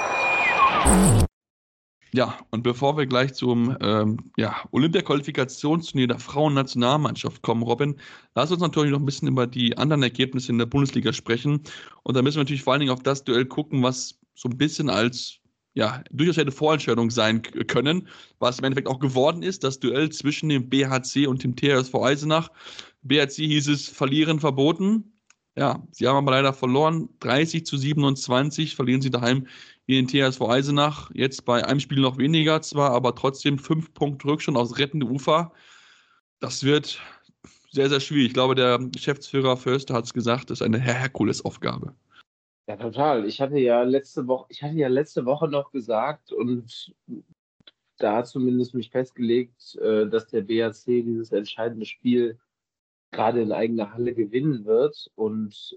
Ja, und bevor wir gleich zum Olympia-Qualifikationsturnier der Frauennationalmannschaft kommen, Robin, lass uns natürlich noch ein bisschen über die anderen Ergebnisse in der Bundesliga sprechen. Und da müssen wir natürlich vor allen Dingen auf das Duell gucken, was so ein bisschen als durchaus eine Vorentscheidung sein können, was im Endeffekt auch geworden ist, das Duell zwischen dem BHC und dem THSV Eisenach. BHC hieß es, verlieren verboten. Ja, sie haben aber leider verloren. 30-27 verlieren sie daheim gegen den THSV Eisenach. Jetzt bei einem Spiel noch weniger zwar, aber trotzdem 5 Punkte Rückstand aufs rettende Ufer. Das wird sehr, sehr schwierig. Ich glaube, der Geschäftsführer Förster hat es gesagt, das ist eine Herkulesaufgabe. Ja, total. Ich hatte ja letzte Woche noch gesagt und da zumindest mich festgelegt, dass der BHC dieses entscheidende Spiel gerade in eigener Halle gewinnen wird und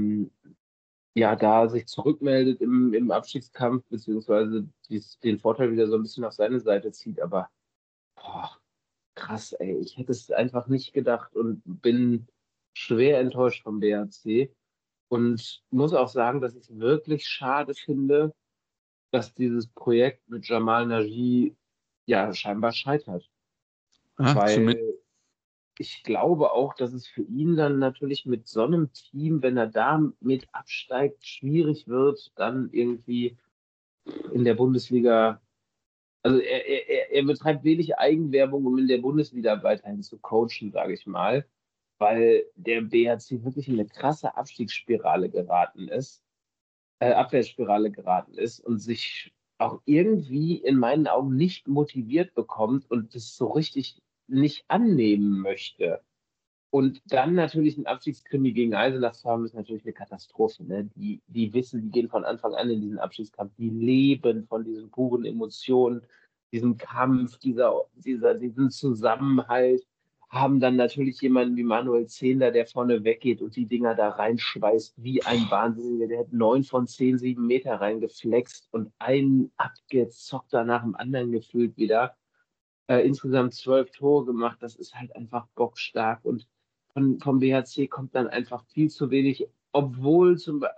da sich zurückmeldet im Abstiegskampf, beziehungsweise den Vorteil wieder so ein bisschen auf seine Seite zieht. Aber krass, ey, ich hätte es einfach nicht gedacht und bin schwer enttäuscht vom BHC. Und muss auch sagen, dass ich es wirklich schade finde, dass dieses Projekt mit Jamal Nagy scheinbar scheitert. Weil ich glaube auch, dass es für ihn dann natürlich mit so einem Team, wenn er da mit absteigt, schwierig wird, dann irgendwie in der Bundesliga. Also er betreibt wenig Eigenwerbung, um in der Bundesliga weiterhin zu coachen, sage ich mal, weil der BHC wirklich in eine krasse Abstiegsspirale geraten ist, Abwärtsspirale geraten ist und sich auch irgendwie in meinen Augen nicht motiviert bekommt und das so richtig nicht annehmen möchte. Und dann natürlich ein Abstiegskrimi gegen Eisenach zu haben, ist natürlich eine Katastrophe. Ne? Die wissen, die gehen von Anfang an in diesen Abstiegskampf, die leben von diesen puren Emotionen, diesem Kampf, diesen Zusammenhalt, haben dann natürlich jemanden wie Manuel Zehnder, der vorne weggeht und die Dinger da reinschweißt, wie ein Wahnsinniger. Der hat 9 von 10, 7 Meter reingeflext und einen abgezockt nach dem anderen gefühlt wieder. Insgesamt 12 Tore gemacht. Das ist halt einfach bockstark. Und vom BHC kommt dann einfach viel zu wenig, obwohl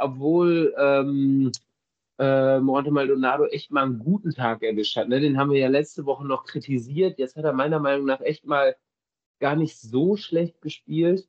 Morante Maldonado echt mal einen guten Tag erwischt hat. Ne? Den haben wir ja letzte Woche noch kritisiert. Jetzt hat er meiner Meinung nach echt mal gar nicht so schlecht gespielt.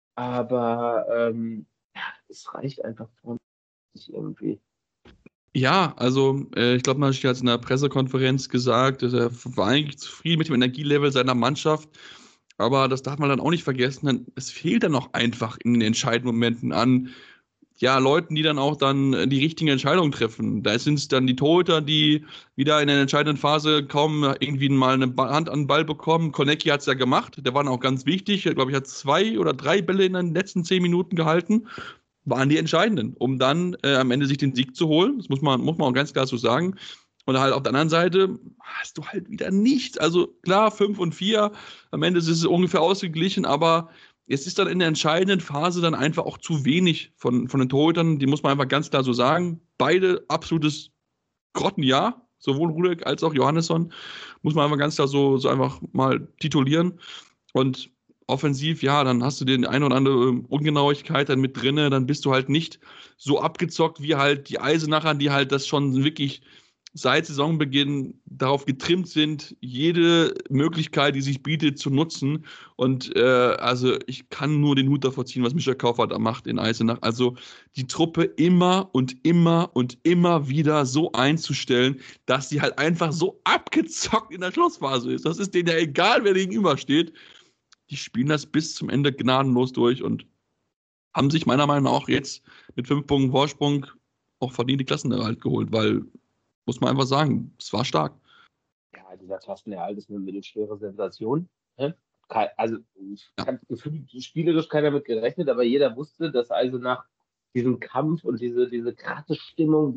Aber es reicht einfach nicht irgendwie. Ja, also ich glaube, man hat jetzt in der Pressekonferenz gesagt, dass er war eigentlich zufrieden mit dem Energielevel seiner Mannschaft. Aber das darf man dann auch nicht vergessen. Es fehlt dann auch einfach in den entscheidenden Momenten an Leuten, die dann auch dann die richtigen Entscheidungen treffen. Da sind es dann die Torhüter, die wieder in der entscheidenden Phase kaum irgendwie mal eine Hand an den Ball bekommen. Konecki hat es ja gemacht, der war dann auch ganz wichtig. Ich glaube, ich hat 2 oder 3 Bälle in den letzten 10 Minuten gehalten. Waren die entscheidenden, um dann am Ende sich den Sieg zu holen. Das muss man auch ganz klar so sagen. Und halt auf der anderen Seite hast du halt wieder nichts. Also klar, 5 und 4, am Ende ist es ungefähr ausgeglichen, aber es ist dann in der entscheidenden Phase dann einfach auch zu wenig von den Torhütern. Die muss man einfach ganz klar so sagen. Beide absolutes Grottenjahr, sowohl Rudek als auch Johannesson, muss man einfach ganz klar so einfach mal titulieren. Und offensiv, dann hast du den ein oder andere Ungenauigkeit dann mit drinne, dann bist du halt nicht so abgezockt wie halt die Eisenacher, die halt das schon wirklich seit Saisonbeginn darauf getrimmt sind, jede Möglichkeit, die sich bietet, zu nutzen. Und also ich kann nur den Hut davor ziehen, was Michael Kaufert da macht in Eisenach. Also die Truppe immer und immer und immer wieder so einzustellen, dass sie halt einfach so abgezockt in der Schlussphase ist. Das ist denen ja egal, wer gegenübersteht. Die spielen das bis zum Ende gnadenlos durch und haben sich meiner Meinung nach auch jetzt mit 5 Punkten Vorsprung auch verdient die Klassenerhalt geholt, weil, muss man einfach sagen, es war stark. Ja, dieser Klassenerhalt ist eine mittelschwere Sensation. Ne? Also, ich habe gefühlt, spielerisch keiner damit gerechnet, aber jeder wusste, dass also nach diesem Kampf und diese krasse Stimmung,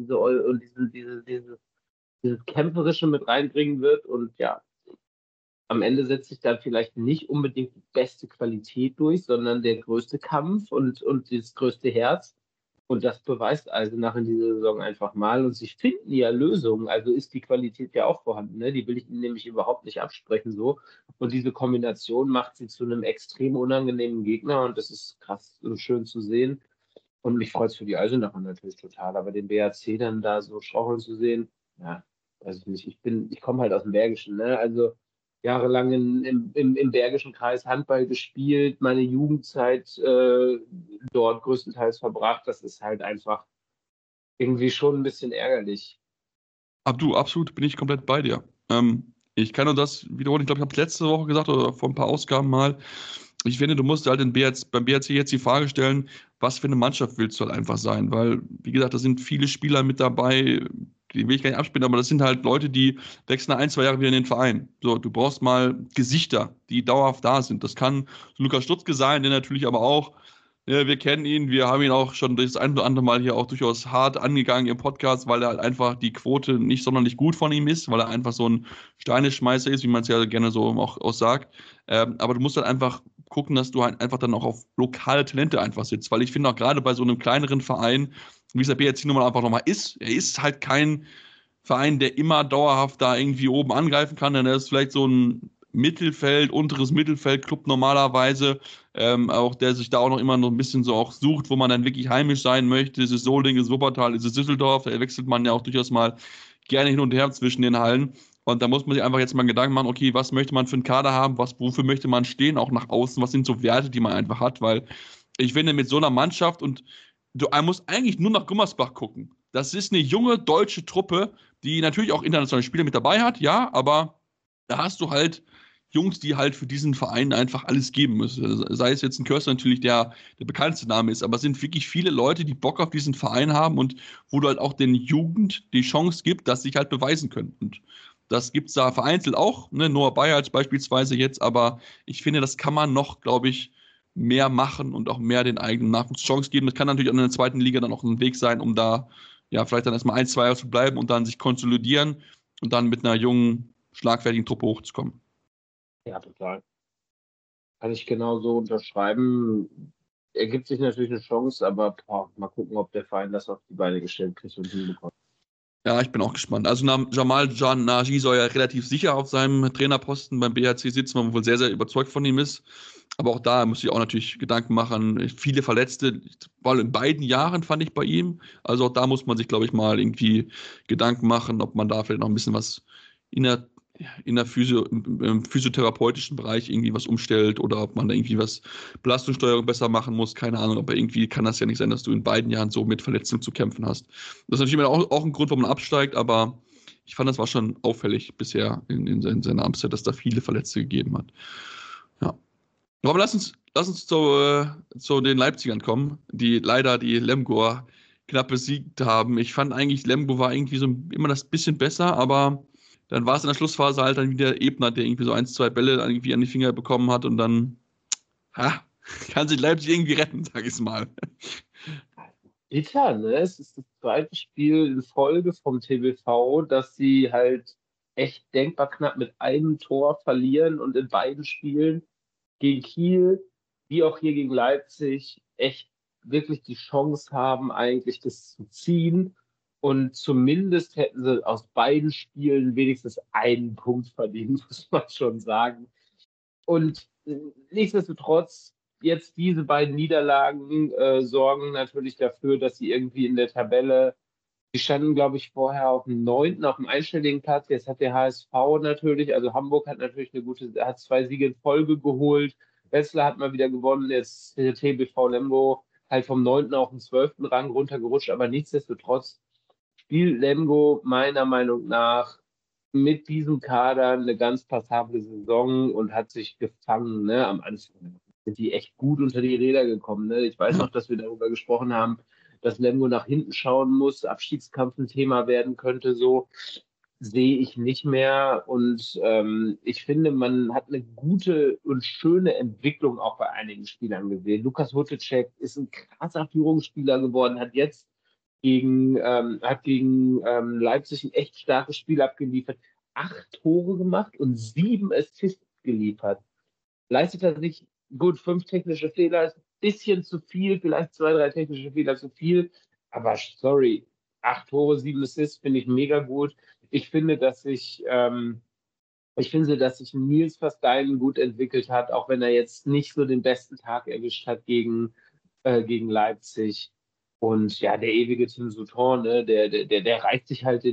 dieses Kämpferische mit reinbringen wird und am Ende setzt sich dann vielleicht nicht unbedingt die beste Qualität durch, sondern der größte Kampf und das größte Herz. Und das beweist Eisenach in dieser Saison einfach mal. Und sie finden ja Lösungen. Also ist die Qualität ja auch vorhanden. Ne? Die will ich ihnen nämlich überhaupt nicht absprechen so. Und diese Kombination macht sie zu einem extrem unangenehmen Gegner. Und das ist krass und schön zu sehen. Und mich freut es für die Eisenacher natürlich total. Aber den BHC dann da so straucheln zu sehen, weiß ich nicht. Ich komme halt aus dem Bergischen. Ne? Also jahrelang im Bergischen Kreis Handball gespielt, meine Jugendzeit dort größtenteils verbracht. Das ist halt einfach irgendwie schon ein bisschen ärgerlich. Absolut, bin ich komplett bei dir. Ich kann nur das wiederholen. Ich glaube, ich habe es letzte Woche gesagt oder vor ein paar Ausgaben mal. Ich finde, du musst halt beim BHC jetzt die Frage stellen, was für eine Mannschaft willst du halt einfach sein? Weil, wie gesagt, da sind viele Spieler mit dabei, die will ich gar nicht abspielen, aber das sind halt Leute, die wechseln 1-2 Jahre wieder in den Verein. So, du brauchst mal Gesichter, die dauerhaft da sind. Das kann Lukas Stutzke sein, der natürlich aber auch, wir kennen ihn, wir haben ihn auch schon das ein oder andere Mal hier auch durchaus hart angegangen im Podcast, weil er halt einfach die Quote nicht sonderlich gut von ihm ist, weil er einfach so ein Steineschmeißer ist, wie man es ja gerne so auch sagt. Aber du musst halt einfach gucken, dass du halt einfach dann auch auf lokale Talente einfach sitzt, weil ich finde auch gerade bei so einem kleineren Verein, wie es der BHC nun mal einfach nochmal ist, er ist halt kein Verein, der immer dauerhaft da irgendwie oben angreifen kann, denn er ist vielleicht so ein unteres Mittelfeld-Club normalerweise, auch der sich da auch noch immer noch ein bisschen so auch sucht, wo man dann wirklich heimisch sein möchte. Ist es Solingen, ist es Wuppertal, ist es Düsseldorf, da wechselt man ja auch durchaus mal gerne hin und her zwischen den Hallen. Und da muss man sich einfach jetzt mal Gedanken machen, okay, was möchte man für einen Kader haben, wofür möchte man stehen, auch nach außen, was sind so Werte, die man einfach hat, weil ich finde, mit so einer Mannschaft und du musst eigentlich nur nach Gummersbach gucken. Das ist eine junge deutsche Truppe, die natürlich auch internationale Spieler mit dabei hat, ja, aber da hast du halt Jungs, die halt für diesen Verein einfach alles geben müssen. Sei es jetzt ein Köster natürlich, der bekannteste Name ist, aber es sind wirklich viele Leute, die Bock auf diesen Verein haben und wo du halt auch den Jugend die Chance gibt, dass sie sich halt beweisen können. Und das gibt es da vereinzelt auch, ne? Noah Bayerts beispielsweise jetzt, aber ich finde, das kann man noch, glaube ich, mehr machen und auch mehr den eigenen Nachwuchs Chance geben. Das kann natürlich auch in der zweiten Liga dann auch ein Weg sein, um da ja vielleicht dann erstmal 1-2 Jahre zu bleiben und dann sich konsolidieren und dann mit einer jungen, schlagfertigen Truppe hochzukommen. Ja, total. Kann ich genauso unterschreiben. Ergibt sich natürlich eine Chance, aber mal gucken, ob der Verein das auf die Beine gestellt kriegt und hinbekommt. Ja, ich bin auch gespannt. Also Jamal Jan-Nagy soll ja relativ sicher auf seinem Trainerposten beim BHC sitzen, weil man wohl sehr, sehr überzeugt von ihm ist. Aber auch da muss ich auch natürlich Gedanken machen. Viele Verletzte, weil in beiden Jahren fand ich bei ihm. Also auch da muss man sich, glaube ich, mal irgendwie Gedanken machen, ob man da vielleicht noch ein bisschen was im physiotherapeutischen Bereich irgendwie was umstellt oder ob man da irgendwie was Belastungssteuerung besser machen muss. Keine Ahnung, aber irgendwie kann das ja nicht sein, dass du in beiden Jahren so mit Verletzungen zu kämpfen hast. Das ist natürlich auch ein Grund, warum man absteigt, aber ich fand, das war schon auffällig bisher in seiner Amtszeit, dass da viele Verletzte gegeben hat. Ja. Aber lass uns zu den Leipzigern kommen, die leider die Lemgo knapp besiegt haben. Ich fand eigentlich, Lemgo war irgendwie so immer das bisschen besser, aber dann war es in der Schlussphase halt dann wieder Ebner, der irgendwie so 1-2 Bälle irgendwie an die Finger bekommen hat und dann kann sich Leipzig irgendwie retten, sag ich mal. Bitter, ne? Es ist das zweite Spiel in Folge vom TBV, dass sie halt echt denkbar knapp mit einem Tor verlieren und in beiden Spielen gegen Kiel, wie auch hier gegen Leipzig, echt wirklich die Chance haben, eigentlich das zu ziehen. Und zumindest hätten sie aus beiden Spielen wenigstens einen Punkt verdient, muss man schon sagen. Und nichtsdestotrotz, jetzt diese beiden Niederlagen sorgen natürlich dafür, dass sie irgendwie in der Tabelle, die standen, glaube ich, vorher auf dem 9., auf dem einstelligen Platz. Jetzt hat der HSV natürlich, also Hamburg hat natürlich hat 2 Siege in Folge geholt. Wetzlar hat mal wieder gewonnen, jetzt der TBV Lemgo halt vom 9. auf den 12. Rang runtergerutscht, aber nichtsdestotrotz spielt Lemgo meiner Meinung nach mit diesem Kader eine ganz passable Saison und hat sich gefangen, ne? Am Anfang sind die echt gut unter die Räder gekommen, ne? Ich weiß noch, dass wir darüber gesprochen haben, dass Lemgo nach hinten schauen muss, Abstiegskampf ein Thema werden könnte, so sehe ich nicht mehr. Und ich finde, man hat eine gute und schöne Entwicklung auch bei einigen Spielern gesehen. Lukas Hutecek ist ein krasser Führungsspieler geworden, hat jetzt gegen Leipzig ein echt starkes Spiel abgeliefert, 8 Tore gemacht und 7 Assists geliefert. Leistet er sich gut, 5 technische Fehler, ist ein bisschen zu viel, vielleicht 2, 3 technische Fehler zu viel, aber sorry, 8 Tore, 7 Assists finde ich mega gut. Ich finde, dass sich Nils Versteinen gut entwickelt hat, auch wenn er jetzt nicht so den besten Tag erwischt hat gegen Leipzig. Und ja, der ewige Tim Souton, ne, der reißt sich halt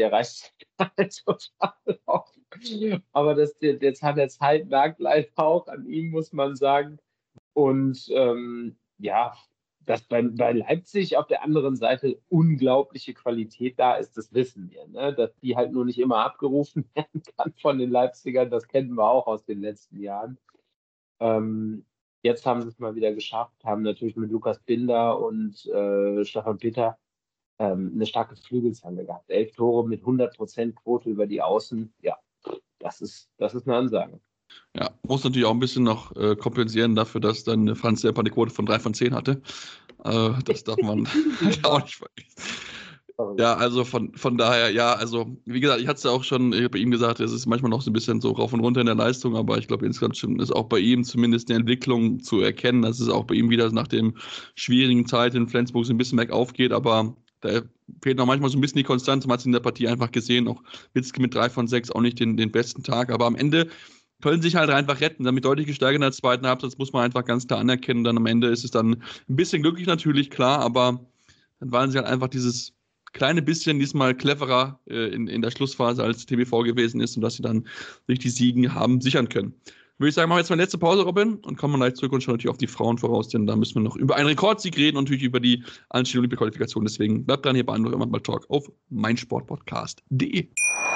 total auf. Aber der Zahn der Zeit nagt leider auch an ihm, muss man sagen. Und dass bei Leipzig auf der anderen Seite unglaubliche Qualität da ist, das wissen wir. Ne? Dass die halt nur nicht immer abgerufen werden kann von den Leipzigern, das kennen wir auch aus den letzten Jahren. Jetzt haben sie es mal wieder geschafft, haben natürlich mit Lukas Binder und Stefan Peter eine starke Flügelzange gehabt. 11 Tore mit 100% Quote über die Außen. Ja, das ist eine Ansage. Ja, muss natürlich auch ein bisschen noch kompensieren dafür, dass dann Franz Serpa eine Quote von 3 von 10 hatte. Das darf man auch nicht vergessen. Ja, also von daher, ja, also wie gesagt, ich hatte es ja auch schon, ich habe bei ihm gesagt, es ist manchmal noch so ein bisschen so rauf und runter in der Leistung, aber ich glaube, insgesamt ist auch bei ihm zumindest eine Entwicklung zu erkennen, dass es auch bei ihm wieder nach dem schwierigen Zeit in Flensburg so ein bisschen bergauf geht, aber da fehlt noch manchmal so ein bisschen die Konstanz, man hat es in der Partie einfach gesehen, auch Witzke mit 3 von 6 auch nicht den besten Tag, aber am Ende können sich halt einfach retten, damit deutlich gesteigert in der zweiten Halbzeit, das muss man einfach ganz klar anerkennen, dann am Ende ist es dann ein bisschen glücklich natürlich, klar, aber dann waren sie halt einfach dieses kleine bisschen diesmal cleverer in der Schlussphase als TBV gewesen ist und dass sie dann durch die Siegen haben sichern können. Würde ich sagen, machen wir jetzt mal letzte Pause, Robin, und kommen gleich zurück und schauen natürlich auf die Frauen voraus, denn da müssen wir noch über einen Rekordsieg reden und natürlich über die anstehende Olympia-Qualifikation. Deswegen bleibt dran hier bei André Handball-Talk auf meinsportpodcast.de.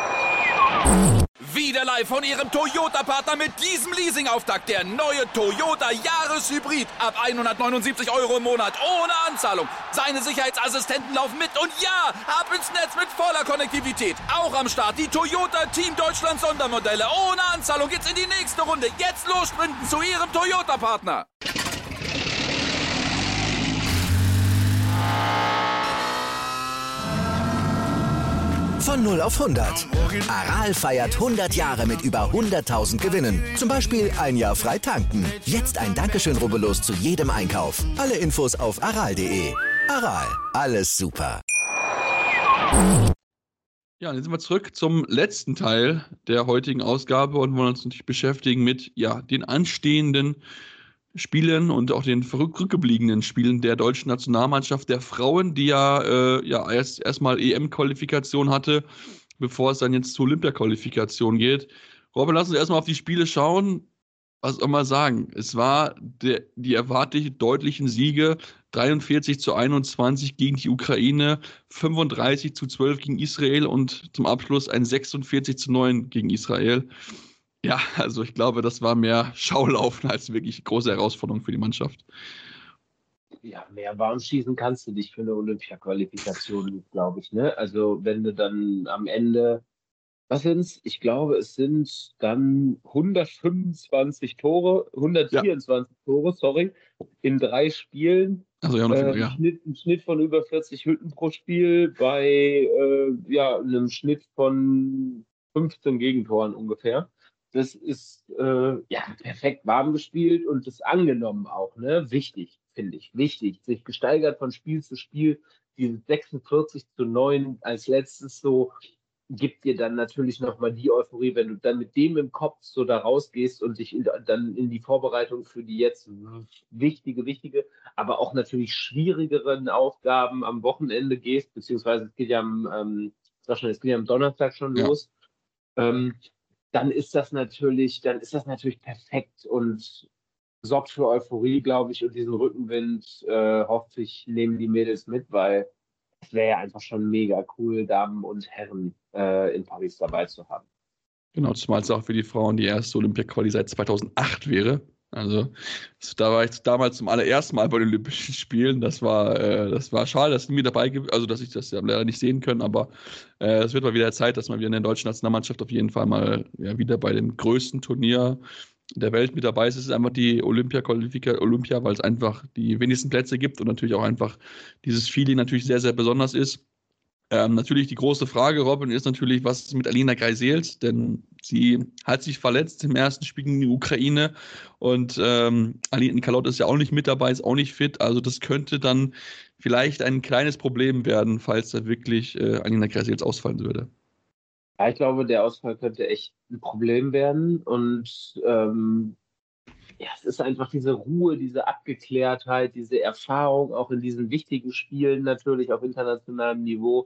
Wieder live von Ihrem Toyota-Partner mit diesem Leasing-Auftakt. Der neue Toyota Jahreshybrid. Ab 179 € im Monat. Ohne Anzahlung. Seine Sicherheitsassistenten laufen mit. Und ja, ab ins Netz mit voller Konnektivität. Auch am Start die Toyota Team Deutschland Sondermodelle. Ohne Anzahlung geht's in die nächste Runde. Jetzt los sprinten zu Ihrem Toyota-Partner. Von 0 auf 100. Aral feiert 100 Jahre mit über 100.000 Gewinnen. Zum Beispiel ein Jahr frei tanken. Jetzt ein Dankeschön, rubbellos zu jedem Einkauf. Alle Infos auf aral.de. Aral, alles super. Ja, jetzt sind wir zurück zum letzten Teil der heutigen Ausgabe und wollen uns natürlich beschäftigen mit den anstehenden Spielen und auch den rückgebliebenen Spielen der deutschen Nationalmannschaft der Frauen, die erstmal EM-Qualifikation hatte, bevor es dann jetzt zur Olympia-Qualifikation geht. Robin, lass uns erstmal auf die Spiele schauen. Was soll man sagen? Es war die erwartlich deutlichen Siege, 43-21 gegen die Ukraine, 35-12 gegen Israel und zum Abschluss ein 46-9 gegen Israel. Ja, also ich glaube, das war mehr Schaulaufen als wirklich große Herausforderung für die Mannschaft. Ja, mehr warm schießen kannst du nicht für eine Olympia-Qualifikation, glaube ich, ne? Also wenn du dann am Ende, was sind's? Ich glaube, es sind dann 124 Tore, sorry, in 3 Spielen. Also ja, noch viel, ja. Ein Schnitt von über 40 Hütten pro Spiel bei einem Schnitt von 15 Gegentoren ungefähr. Das ist perfekt warm gespielt und das angenommen auch, ne? Wichtig, finde ich. Wichtig. Sich gesteigert von Spiel zu Spiel. Dieses 46-9 als letztes so gibt dir dann natürlich nochmal die Euphorie, wenn du dann mit dem im Kopf so da rausgehst und dich dann in die Vorbereitung für die jetzt wichtige, aber auch natürlich schwierigeren Aufgaben am Wochenende gehst, beziehungsweise es geht ja am Donnerstag schon los. Dann ist das natürlich perfekt und sorgt für Euphorie, glaube ich, und diesen Rückenwind hoffe ich, nehmen die Mädels mit, weil es wäre ja einfach schon mega cool, Damen und Herren in Paris dabei zu haben. Genau, zumal es auch für die Frauen die erste Olympia-Quali seit 2008 wäre. Also da war ich damals zum allerersten Mal bei den Olympischen Spielen. Das war schade, dass mir dabei gibt, also dass ich das ja leider nicht sehen können, aber es wird mal wieder Zeit, dass man wieder in der deutschen Nationalmannschaft auf jeden Fall mal wieder bei dem größten Turnier der Welt mit dabei ist. Es ist einfach die Olympia, weil es einfach die wenigsten Plätze gibt und natürlich auch einfach dieses Feeling natürlich sehr, sehr besonders ist. Natürlich die große Frage, Robin, ist natürlich, was ist mit Alina Greisels? Denn sie hat sich verletzt im ersten Spiel gegen die Ukraine und Aline Kalott ist ja auch nicht mit dabei, ist auch nicht fit. Also das könnte dann vielleicht ein kleines Problem werden, falls da wirklich Alina Greisels ausfallen würde. Ja, ich glaube, der Ausfall könnte echt ein Problem werden und es ist einfach diese Ruhe, diese Abgeklärtheit, diese Erfahrung auch in diesen wichtigen Spielen natürlich auf internationalem Niveau,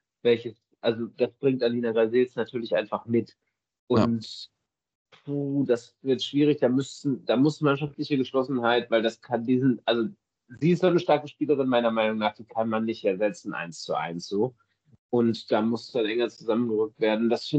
das bringt Alina Greisels natürlich einfach mit. Und das wird schwierig, da muss mannschaftliche Geschlossenheit, weil das kann sie ist so eine starke Spielerin, meiner Meinung nach, die kann man nicht ersetzen 1:1 so. Und da muss dann enger zusammengerückt werden. Das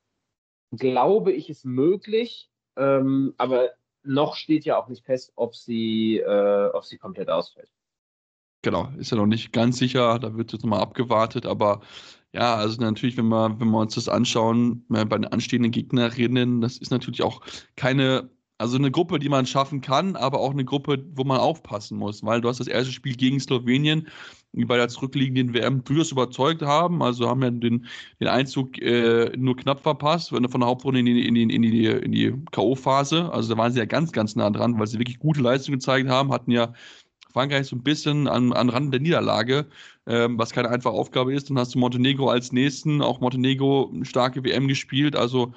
glaube ich, ist möglich, aber noch steht ja auch nicht fest, ob sie komplett ausfällt. Genau, ist ja noch nicht ganz sicher, da wird jetzt nochmal abgewartet, aber ja, also natürlich, wenn wir uns das anschauen, bei den anstehenden Gegnerinnen, das ist natürlich auch eine Gruppe, die man schaffen kann, aber auch eine Gruppe, wo man aufpassen muss, weil du hast das erste Spiel gegen Slowenien, die bei der zurückliegenden WM durchaus überzeugt haben, also haben ja den Einzug nur knapp verpasst, von der Hauptrunde in die K.O.-Phase, also da waren sie ja ganz, ganz nah dran, weil sie wirklich gute Leistungen gezeigt haben, hatten ja Frankreich so ein bisschen an Rand der Niederlage, was keine einfache Aufgabe ist. Dann hast du Montenegro als nächsten, auch Montenegro eine starke WM gespielt, also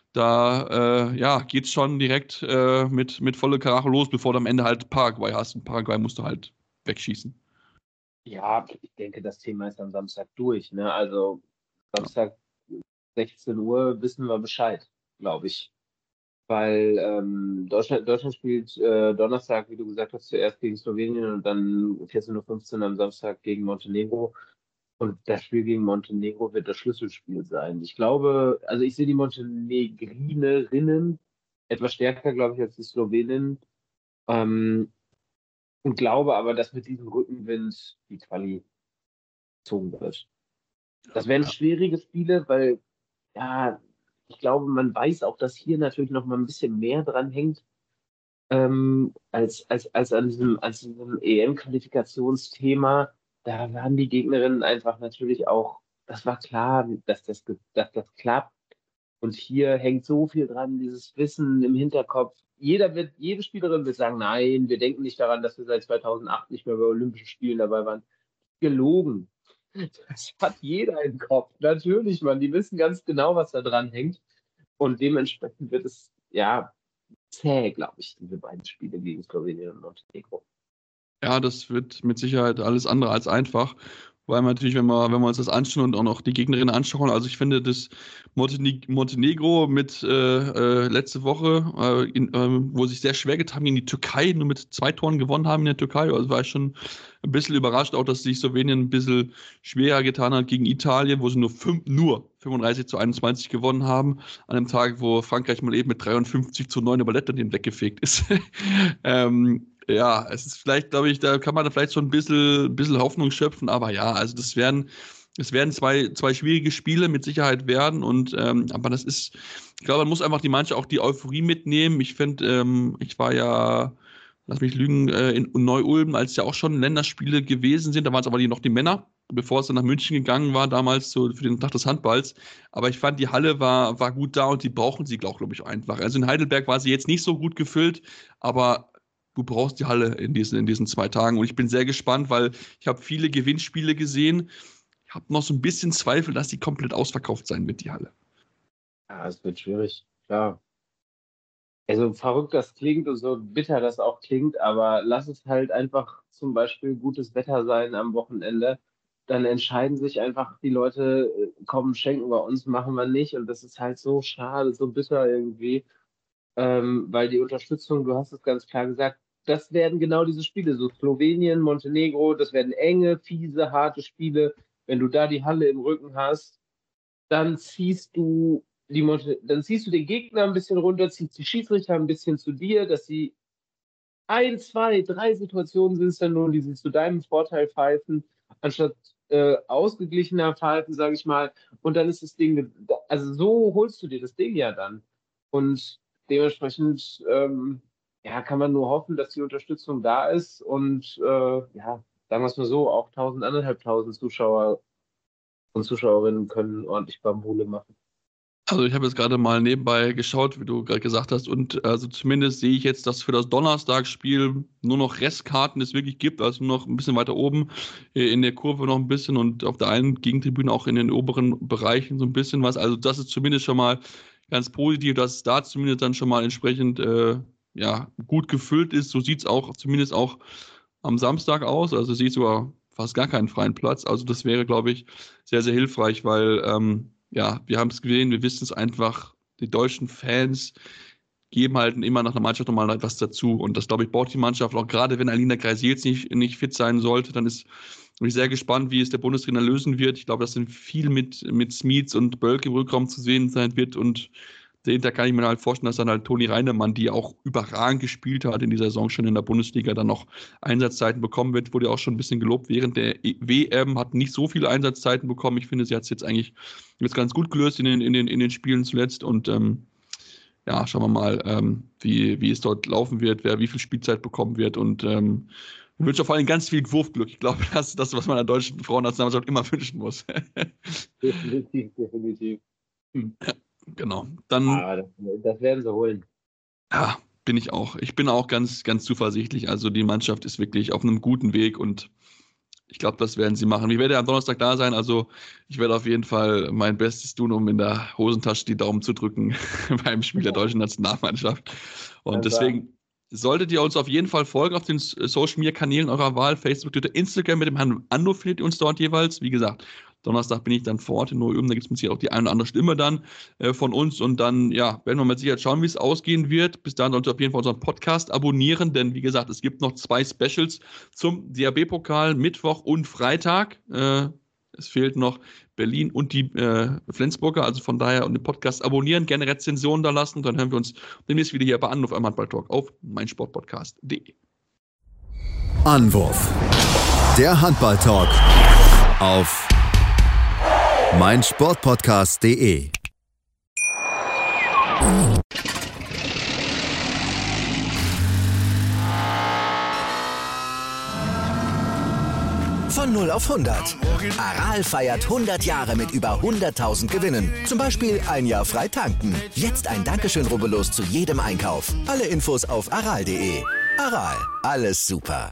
da geht es schon direkt mit volle Karache los, bevor du am Ende halt Paraguay hast. Und Paraguay musst du halt wegschießen. Ja, ich denke, das Thema ist am Samstag durch. Ne? Also Samstag 16 Uhr wissen wir Bescheid, glaube ich. Weil Deutschland spielt Donnerstag, wie du gesagt hast, zuerst gegen Slowenien und dann 14:15 Uhr am Samstag gegen Montenegro. Und das Spiel gegen Montenegro wird das Schlüsselspiel sein. Ich glaube, also ich sehe die Montenegrinerinnen etwas stärker, glaube ich, als die Slowenen. Und glaube aber, dass mit diesem Rückenwind die Quali gezogen wird. Das werden schwierige Spiele, weil, ich glaube, man weiß auch, dass hier natürlich noch mal ein bisschen mehr dran hängt, als an diesem EM-Qualifikationsthema. Da waren die Gegnerinnen einfach natürlich auch das war klar, dass das klappt. Und hier hängt so viel dran, dieses Wissen im Hinterkopf. Jede Spielerin wird sagen, nein, wir denken nicht daran, dass wir seit 2008 nicht mehr bei Olympischen Spielen dabei waren. Gelogen. Das hat jeder im Kopf. Natürlich, Mann, die wissen ganz genau, was da dran hängt. Und dementsprechend wird es, zäh, glaube ich, diese beiden Spiele gegen Slowenien und Montenegro. Ja, das wird mit Sicherheit alles andere als einfach. Weil man natürlich, wenn wir uns das anschauen und auch noch die Gegnerin anschauen, also ich finde, das Montenegro mit letzte Woche, wo sich sehr schwer getan haben gegen die Türkei, nur mit 2 Toren gewonnen haben in der Türkei, also war ich schon ein bisschen überrascht, auch dass sich Slowenien ein bisschen schwerer getan hat gegen Italien, wo sie nur 35-21 gewonnen haben, an einem Tag, wo Frankreich mal eben mit 53-9 über Lettland weggefegt ist. Ja, es ist vielleicht, glaube ich, da kann man vielleicht schon ein bisschen Hoffnung schöpfen, aber ja, also es werden zwei schwierige Spiele mit Sicherheit werden aber das ist, ich glaube, man muss einfach die Mannschaft auch die Euphorie mitnehmen. Ich finde, ich war ja, lass mich lügen, in Neu-Ulm, als ja auch schon Länderspiele gewesen sind, da waren es aber noch die Männer, bevor es dann nach München gegangen war, damals für den Tag des Handballs. Aber ich fand, die Halle war gut da und die brauchen sie, glaube ich, einfach. Also in Heidelberg war sie jetzt nicht so gut gefüllt, aber du brauchst die Halle in diesen 2 Tagen. Und ich bin sehr gespannt, weil ich habe viele Gewinnspiele gesehen. Ich habe noch so ein bisschen Zweifel, dass die komplett ausverkauft sein wird, die Halle. Ja, es wird schwierig, klar. Also verrückt das klingt und so bitter das auch klingt, aber lass es halt einfach zum Beispiel gutes Wetter sein am Wochenende. Dann entscheiden sich einfach die Leute, komm, schenken wir uns, machen wir nicht. Und das ist halt so schade, so bitter irgendwie. Weil die Unterstützung, du hast es ganz klar gesagt, das werden genau diese Spiele, so Slowenien, Montenegro, das werden enge, fiese, harte Spiele. Wenn du da die Halle im Rücken hast, dann ziehst du den Gegner ein bisschen runter, ziehst die Schiedsrichter ein bisschen zu dir, dass sie 1, 2, 3 Situationen sind es dann nur, die sie zu deinem Vorteil pfeifen, anstatt ausgeglichener pfeifen, sage ich mal. Und dann ist das Ding, also so holst du dir das Ding ja dann. Und dementsprechend kann man nur hoffen, dass die Unterstützung da ist und sagen wir es mal so, auch 1.500 Zuschauer und Zuschauerinnen können ordentlich Bambule machen. Also ich habe jetzt gerade mal nebenbei geschaut, wie du gerade gesagt hast, und also zumindest sehe ich jetzt, dass für das Donnerstagsspiel nur noch Restkarten es wirklich gibt, also noch ein bisschen weiter oben in der Kurve noch ein bisschen und auf der einen Gegentribüne auch in den oberen Bereichen so ein bisschen was. Also das ist zumindest schon mal ganz positiv, dass es da zumindest dann schon mal entsprechend gut gefüllt ist. So sieht es auch zumindest auch am Samstag aus. Also sehe ich sogar fast gar keinen freien Platz. Also das wäre, glaube ich, sehr, sehr hilfreich, weil wir haben es gesehen, wir wissen es einfach, die deutschen Fans geben halt immer nach einer Mannschaft nochmal etwas dazu. Und das, glaube ich, braucht die Mannschaft, auch gerade wenn Alina Greisiels nicht fit sein sollte, dann bin ich sehr gespannt, wie es der Bundestrainer lösen wird. Ich glaube, dass dann viel mit Smits und Bölke im Rückraum zu sehen sein wird und dahinter kann ich mir halt vorstellen, dass dann halt Toni Reinemann, die auch überragend gespielt hat in dieser Saison schon in der Bundesliga, dann noch Einsatzzeiten bekommen wird. Wurde auch schon ein bisschen gelobt während der WM, hat nicht so viele Einsatzzeiten bekommen. Ich finde, sie hat es jetzt eigentlich ganz gut gelöst in den Spielen zuletzt und schauen wir mal, wie es dort laufen wird, wer wie viel Spielzeit bekommen wird und ich wünsche vor allem ganz viel Wurfglück. Ich glaube, das ist das, was man der deutschen Frauennationalmannschaft immer wünschen muss. Definitiv. Ja, genau. Dann, das werden sie holen. Ja, bin ich auch. Ich bin auch ganz, ganz zuversichtlich. Also die Mannschaft ist wirklich auf einem guten Weg und ich glaube, das werden sie machen. Ich werde am Donnerstag da sein, also ich werde auf jeden Fall mein Bestes tun, um in der Hosentasche die Daumen zu drücken beim Spiel der deutschen Nationalmannschaft. Und deswegen solltet ihr uns auf jeden Fall folgen auf den Social-Media-Kanälen eurer Wahl, Facebook, Twitter, Instagram. Mit dem Herrn Ando findet ihr uns dort jeweils. Wie gesagt, Donnerstag bin ich dann vor Ort in Neu-Ulm, da gibt es mit Sicherheit auch die eine oder andere Stimme dann von uns und dann, werden wir mit Sicherheit schauen, wie es ausgehen wird. Bis dahin solltet ihr auf jeden Fall unseren Podcast abonnieren, denn wie gesagt, es gibt noch 2 Specials zum DHB-Pokal, Mittwoch und Freitag. Es fehlt noch Berlin und die Flensburger, also von daher den Podcast abonnieren, gerne Rezensionen da lassen, dann hören wir uns demnächst wieder hier bei Anwurf am Handball-Talk auf meinsportpodcast.de. Anwurf, der Handball-Talk auf meinsportpodcast.de. Von Von 0 auf 100. Aral feiert 100 Jahre mit über 100.000 Gewinnen. Zum Beispiel ein Jahr frei tanken. Jetzt ein Dankeschön, rubbellos zu jedem Einkauf. Alle Infos auf aral.de. Aral, alles super.